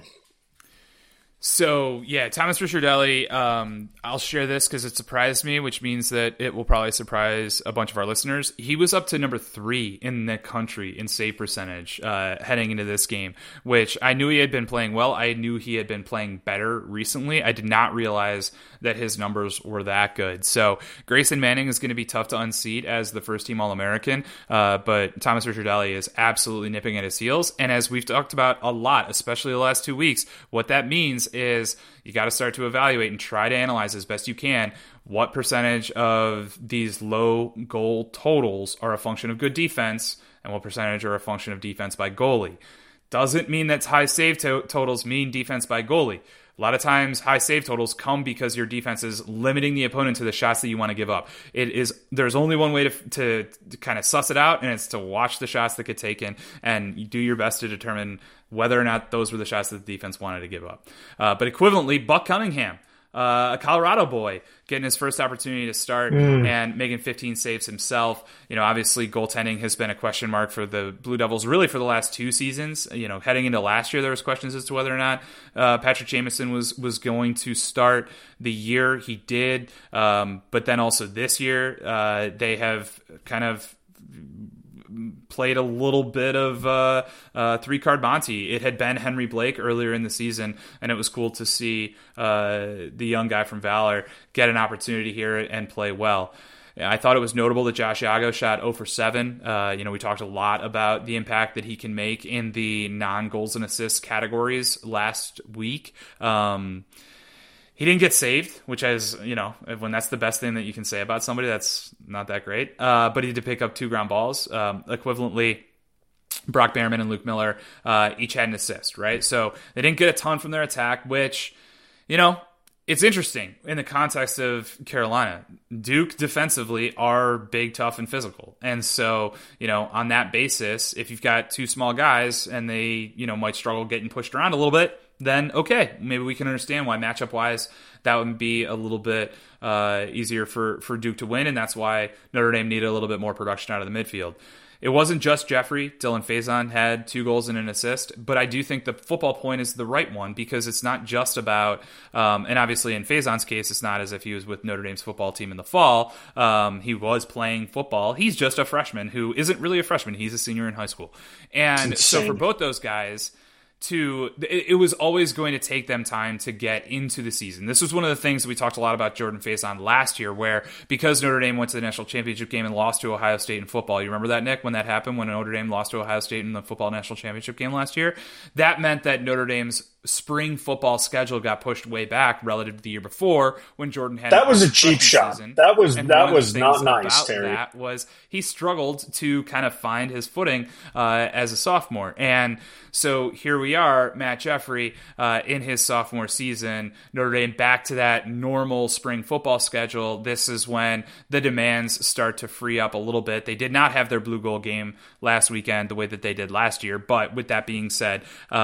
So, yeah, Thomas Ricciardelli, I'll share this because it surprised me, which means that it will probably surprise a bunch of our listeners. He was up to number 3 in the country in save percentage heading into this game, which I knew he had been playing well. I knew he had been playing better recently. I did not realize that his numbers were that good. So Grayson Manning is going to be tough to unseat as the first-team All-American, but Thomas Ricciardelli is absolutely nipping at his heels. And as we've talked about a lot, especially the last 2 weeks, what that means is you got to start to evaluate and try to analyze as best you can what percentage of these low goal totals are a function of good defense and what percentage are a function of defense by goalie. Doesn't mean that high save totals mean defense by goalie. A lot of times high save totals come because your defense is limiting the opponent to the shots that you want to give up. There's only one way to kind of suss it out, and it's to watch the shots that get taken and you do your best to determine whether or not those were the shots that the defense wanted to give up. But equivalently, Buck Cunningham, a Colorado boy, getting his first opportunity to start and making 15 saves himself. Obviously goaltending has been a question mark for the Blue Devils really for the last 2 seasons. Heading into last year, there was questions as to whether or not Patrick Jamieson was going to start the year. He did. But then also this year, they have kind of played a little bit of three-card Monty. It had been Henry Blake earlier in the season, and it was cool to see the young guy from Valor get an opportunity here and play well. I thought it was notable that Josh Yago shot 0 for 7. We talked a lot about the impact that he can make in the non-goals and assists categories last week. He didn't get saved, which is, when that's the best thing that you can say about somebody, that's not that great. But he did pick up 2 ground balls. Equivalently, Brock Behrman and Luke Miller each had an assist, right? So they didn't get a ton from their attack, which, it's interesting in the context of Carolina. Duke defensively are big, tough, and physical. And so, on that basis, if you've got 2 small guys and they, might struggle getting pushed around a little bit, then okay, maybe we can understand why matchup-wise that would be a little bit easier for Duke to win, and that's why Notre Dame needed a little bit more production out of the midfield. It wasn't just Jeffrey. Dylan Faison had 2 goals and an assist, but I do think the football point is the right one because it's not just about, and obviously in Faison's case, it's not as if he was with Notre Dame's football team in the fall. He was playing football. He's just a freshman who isn't really a freshman. He's a senior in high school. And so for both those guys, it was always going to take them time to get into the season. This was one of the things that we talked a lot about Jordan Faison last year, where because Notre Dame went to the national championship game and lost to Ohio State in football, you remember that, Nick, when that happened, when Notre Dame lost to Ohio State in the football national championship game last year? That meant that Notre Dame's spring football schedule got pushed way back relative to the year before when Jordan had that was a cheap shot. That was not nice, Terry. That was he struggled to kind of find his footing as a sophomore, and so here we are, Matt Jeffrey in his sophomore season, Notre Dame back to that normal spring football schedule. This is when the demands start to free up a little bit. They did not have their blue goal game last weekend the way that they did last year, but with that being said,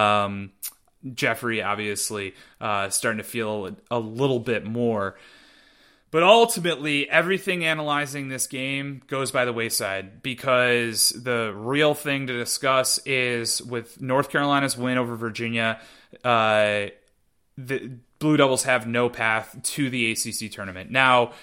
Jeffrey obviously starting to feel a little bit more. But ultimately, everything analyzing this game goes by the wayside because the real thing to discuss is with North Carolina's win over Virginia, the Blue Devils have no path to the ACC tournament. Now,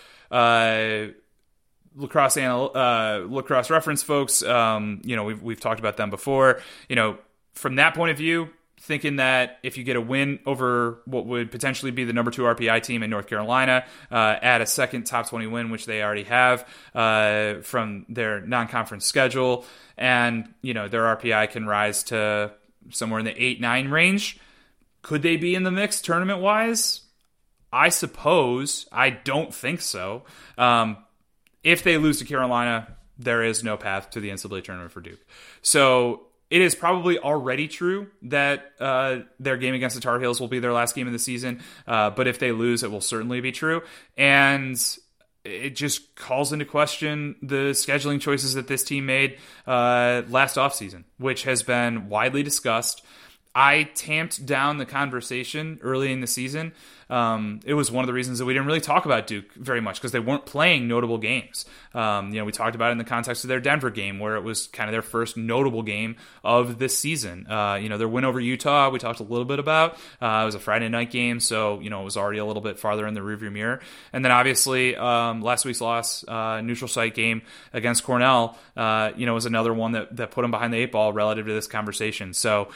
lacrosse reference folks, we've talked about them before. From that point of view, thinking that if you get a win over what would potentially be the number 2 RPI team in North Carolina, add a second top 20 win, which they already have from their non-conference schedule, and their RPI can rise to somewhere in the 8-9 range. Could they be in the mix tournament-wise? I suppose. I don't think so. If they lose to Carolina, there is no path to the NCAA tournament for Duke. So it is probably already true that their game against the Tar Heels will be their last game of the season. But if they lose, it will certainly be true. And it just calls into question the scheduling choices that this team made last offseason, which has been widely discussed. I tamped down the conversation early in the season. It was one of the reasons that we didn't really talk about Duke very much because they weren't playing notable games. We talked about it in the context of their Denver game where it was kind of their first notable game of this season. Their win over Utah, we talked a little bit about. It was a Friday night game, so, it was already a little bit farther in the rearview mirror. And then obviously last week's loss, neutral site game against Cornell, was another one that put them behind the 8 ball relative to this conversation. So,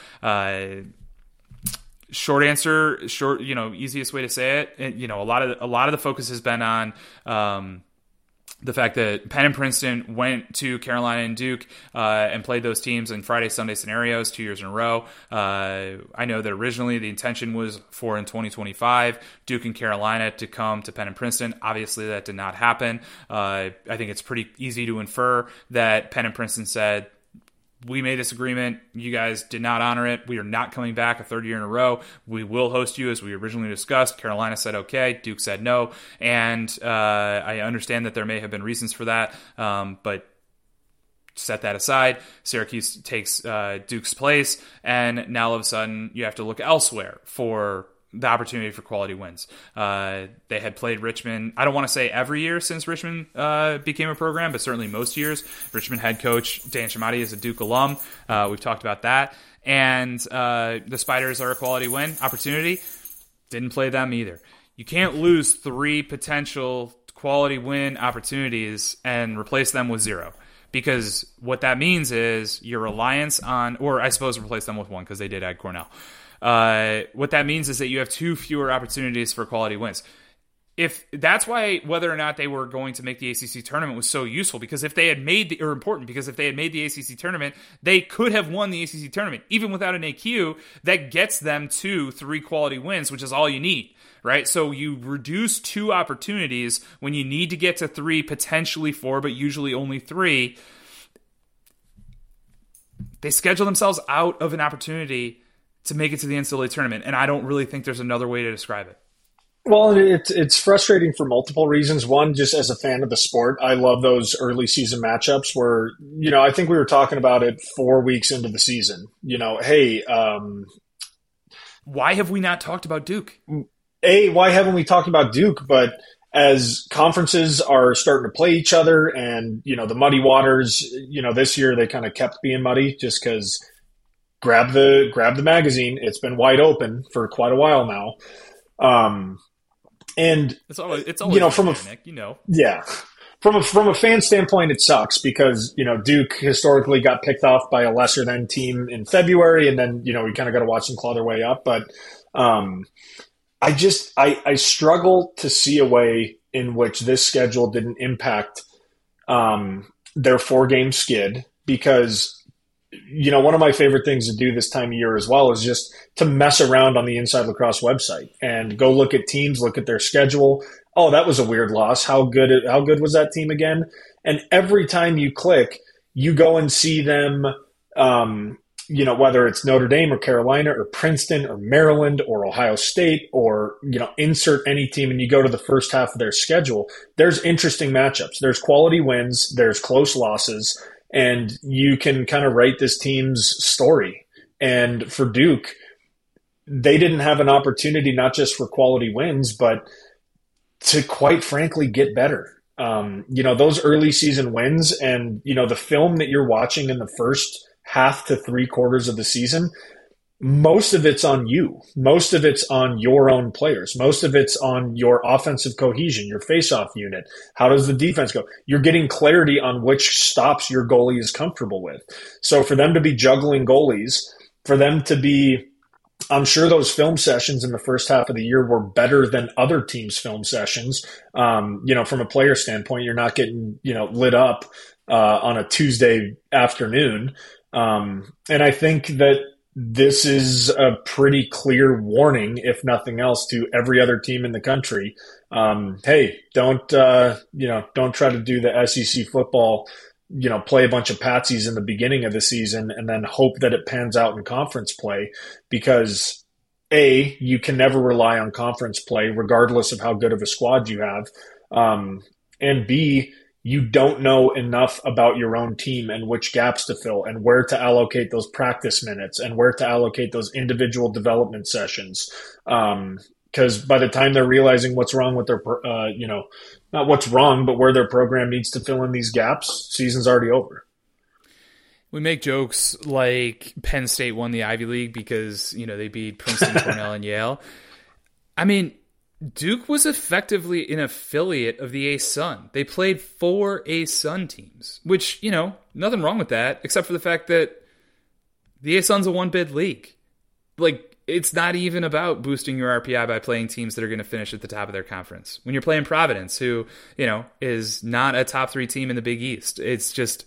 short answer, easiest way to say it. A lot of the focus has been on the fact that Penn and Princeton went to Carolina and Duke and played those teams in Friday, Sunday scenarios 2 years in a row. I know that originally the intention was for in 2025 Duke and Carolina to come to Penn and Princeton. Obviously, that did not happen. I think it's pretty easy to infer that Penn and Princeton said, we made this agreement. You guys did not honor it. We are not coming back a third year in a row. We will host you as we originally discussed. Carolina said okay. Duke said no. And I understand that there may have been reasons for that, but set that aside. Syracuse takes Duke's place, and now all of a sudden you have to look elsewhere for the opportunity for quality wins. They had played Richmond, I don't want to say every year since Richmond became a program, but certainly most years. Richmond head coach Dan Shamati is a Duke alum. We've talked about that. And the Spiders are a quality win opportunity. Didn't play them either. You can't lose 3 potential quality win opportunities and replace them with 0. because what that means is your reliance on, or I suppose replace them with one because they did add Cornell. What that means is that you have 2 fewer opportunities for quality wins. If that's why whether or not they were going to make the ACC tournament was so useful, because if they had made the ACC tournament, they could have won the ACC tournament even without an AQ. That gets them to 3 quality wins, which is all you need, right? So you reduce 2 opportunities when you need to get to 3, potentially 4, but usually only 3. They schedule themselves out of an opportunity to make it to the NCAA tournament, and I don't really think there's another way to describe it. Well, it's frustrating for multiple reasons. One, just as a fan of the sport, I love those early season matchups where, I think we were talking about it 4 weeks into the season. Hey, why have we not talked about Duke? Why haven't we talked about Duke? But as conferences are starting to play each other and, the muddy waters, this year they kind of kept being muddy just because grab the magazine. It's been wide open for quite a while now. And it's always from a Nick, yeah, from a fan standpoint, it sucks because Duke historically got picked off by a lesser than team in February, and then we kind of got to watch them claw their way up. But I struggle to see a way in which this schedule didn't impact their 4-game skid, because one of my favorite things to do this time of year as well is just to mess around on the Inside Lacrosse website and go look at teams, look at their schedule. Oh, that was a weird loss. How good was that team again? And every time you click, you go and see them, whether it's Notre Dame or Carolina or Princeton or Maryland or Ohio State or, insert any team, and you go to the first half of their schedule. There's interesting matchups. There's quality wins. There's close losses. And you can kind of write this team's story. And for Duke, they didn't have an opportunity not just for quality wins, but to quite frankly get better. Those early season wins and, the film that you're watching in the first half to 3/4 of the season, most of it's on you. Most of it's on your own players. Most of it's on your offensive cohesion, your face-off unit. How does the defense go? You're getting clarity on which stops your goalie is comfortable with. So for them to be juggling goalies, for them to be, I'm sure those film sessions in the first half of the year were better than other teams' film sessions. From a player standpoint, you're not getting, lit up on a Tuesday afternoon. And I think that this is a pretty clear warning, if nothing else, to every other team in the country. Hey, don't try to do the SEC football, play a bunch of patsies in the beginning of the season and then hope that it pans out in conference play, because A, you can never rely on conference play regardless of how good of a squad you have. And B, you don't know enough about your own team and which gaps to fill and where to allocate those practice minutes and where to allocate those individual development sessions. Because by the time they're realizing what's wrong with their, not what's wrong, but where their program needs to fill in these gaps, season's already over. We make jokes like Penn State won the Ivy League because, they beat Princeton, Cornell, and Yale. I mean, Duke was effectively an affiliate of the ASUN. They played 4 ASUN teams, which, nothing wrong with that, except for the fact that the ASUN's a one-bid league. Like, it's not even about boosting your RPI by playing teams that are going to finish at the top of their conference. When you're playing Providence, who, is not a top 3 team in the Big East, it's just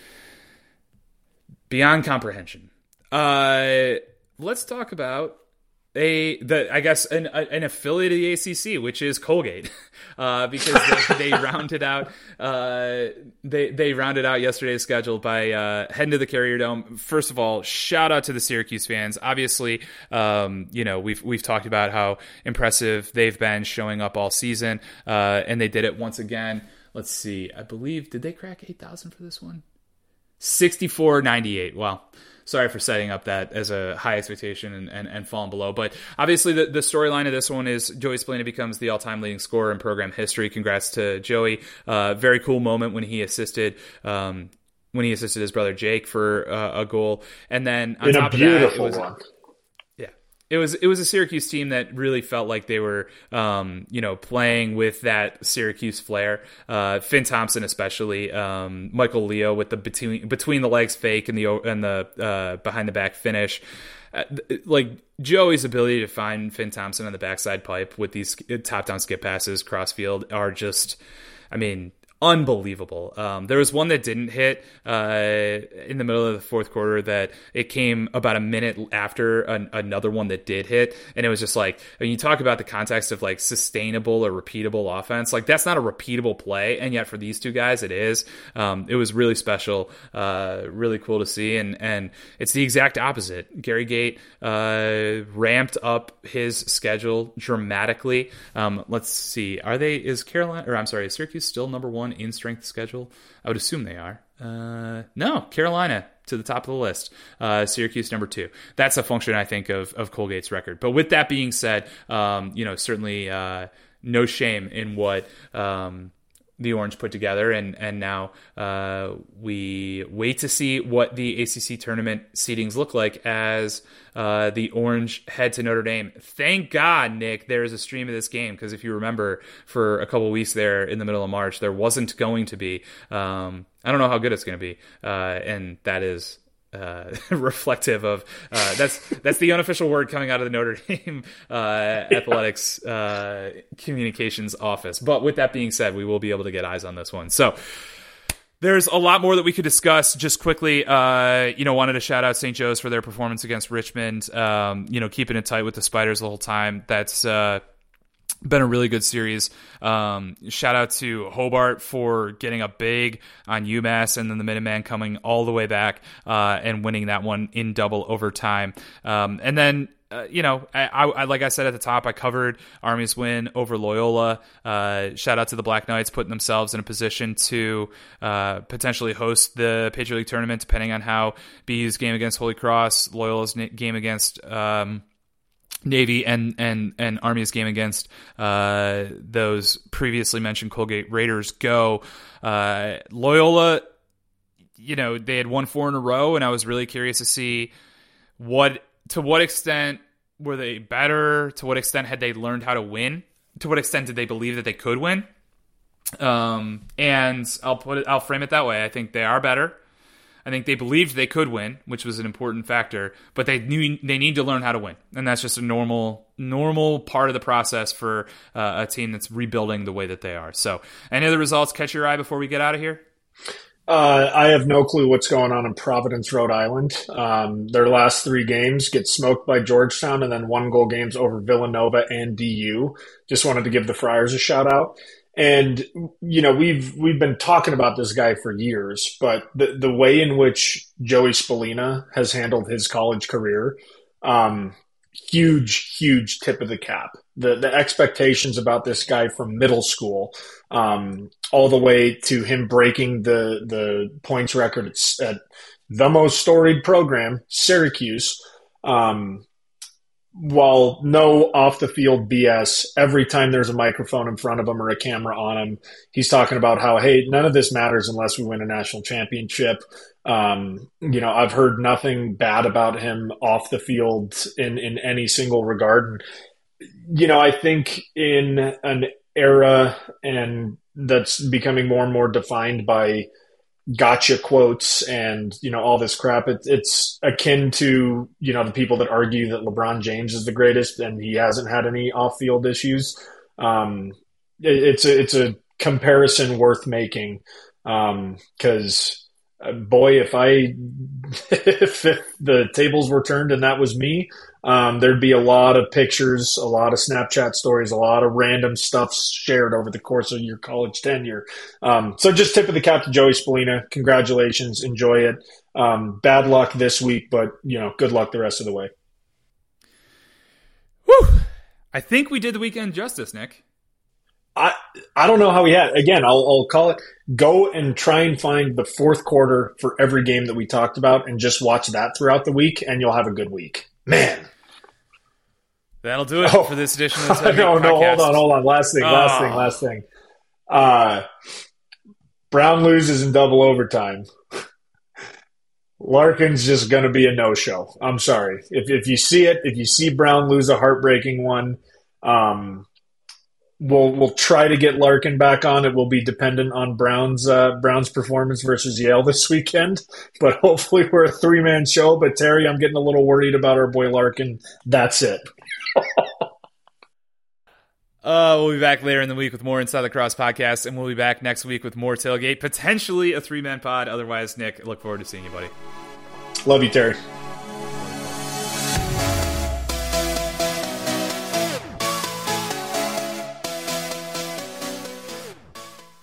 beyond comprehension. Let's talk about an affiliate of the ACC, which is Colgate, because they rounded out they rounded out yesterday's schedule by heading to the Carrier Dome. First of all, shout out to the Syracuse fans. Obviously, we've talked about how impressive they've been showing up all season, and they did it once again. Let's see, I believe, did they crack 8,000 for this one? 64-98. Well, sorry for setting up that as a high expectation and falling below. But obviously the storyline of this one is Joey Spallina becomes the all-time leading scorer in program history. Congrats to Joey. Very cool moment when he assisted his brother Jake for a goal. And then on top of that, it was one. Yeah. It was a Syracuse team that really felt like they were, playing with that Syracuse flair. Finn Thompson, especially, Michael Leo with the between the legs fake and the behind the back finish. Like Joey's ability to find Finn Thompson on the backside pipe with these top down skip passes cross field are just, unbelievable. There was one that didn't hit in the middle of the fourth quarter that it came about a minute after another one that did hit, and it was just like, when you talk about the context of like sustainable or repeatable offense, like that's not a repeatable play, and yet for these two guys it is. It was really special, really cool to see, and it's the exact opposite. Gary Gait ramped up his schedule dramatically. Let's see, is Syracuse still number one in strength schedule? I would assume they are. No, Carolina to the top of the list. Syracuse number 2. That's a function, I think, of Colgate's record. But with that being said, certainly no shame in what the Orange put together, and now we wait to see what the ACC tournament seedings look like as the Orange head to Notre Dame. Thank God, Nick, there is a stream of this game, because if you remember, for a couple of weeks there in the middle of March, there wasn't going to be. I don't know how good it's going to be, and that is reflective of that's the unofficial word coming out of the Notre Dame athletics communications office. But with that being said, we will be able to get eyes on this one. So there's a lot more that we could discuss. Just quickly, wanted to shout out St. Joe's for their performance against Richmond. Keeping it tight with the Spiders the whole time. That's been a really good series. Shout out to Hobart for getting up big on UMass, and then the Minuteman coming all the way back and winning that one in double overtime. And then, I like I said at the top, I covered Army's win over Loyola. Shout out to the Black Knights putting themselves in a position to potentially host the Patriot League tournament, depending on how BU's game against Holy Cross, Loyola's game against Navy, and Army's game against those previously mentioned Colgate Raiders go. Loyola, they had won 4 in a row, and I was really curious to see to what extent were they better, to what extent had they learned how to win, to what extent did they believe that they could win. And I'll frame it that way. I think they are better. I think they believed they could win, which was an important factor, but they need to learn how to win. And that's just a normal part of the process for a team that's rebuilding the way that they are. So any other results catch your eye before we get out of here? I have no clue what's going on in Providence, Rhode Island. Their last 3 games get smoked by Georgetown, and then 1-goal games over Villanova and DU. Just wanted to give the Friars a shout out. And, we've been talking about this guy for years, but the way in which Joey Spallina has handled his college career, huge tip of the cap. The expectations about this guy from middle school, all the way to him breaking the points record at the most storied program, Syracuse, while no off the field BS, every time there's a microphone in front of him or a camera on him, he's talking about how, hey, none of this matters unless we win a national championship. I've heard nothing bad about him off the field in any single regard. And, I think in an era and that's becoming more and more defined by gotcha quotes and, all this crap. It's akin to, the people that argue that LeBron James is the greatest and he hasn't had any off-field issues. It's a comparison worth making. Cause boy, if the tables were turned and that was me, there'd be a lot of pictures, a lot of Snapchat stories, a lot of random stuff shared over the course of your college tenure. So just tip of the cap to Joey Spallina. Congratulations. Enjoy it. Bad luck this week, but good luck the rest of the way. Whew. I think we did the weekend justice, Nick. I don't know how we had. Again, I'll call it. Go and try and find the fourth quarter for every game that we talked about and just watch that throughout the week, and you'll have a good week. Man. That'll do it for this edition of the No, hold on. Last thing. Brown loses in double overtime. Larkin's just going to be a no-show. I'm sorry. If you see it, if you see Brown lose a heartbreaking one, we'll try to get Larkin back on. It will be dependent on Brown's performance versus Yale this weekend. But hopefully we're a 3-man show. But Terry, I'm getting a little worried about our boy Larkin. That's it. We'll be back later in the week with more Inside the Cross podcast, and we'll be back next week with more Tailgate, potentially a 3-man pod. Otherwise, Nick, look forward to seeing you, buddy. Love you, Terry.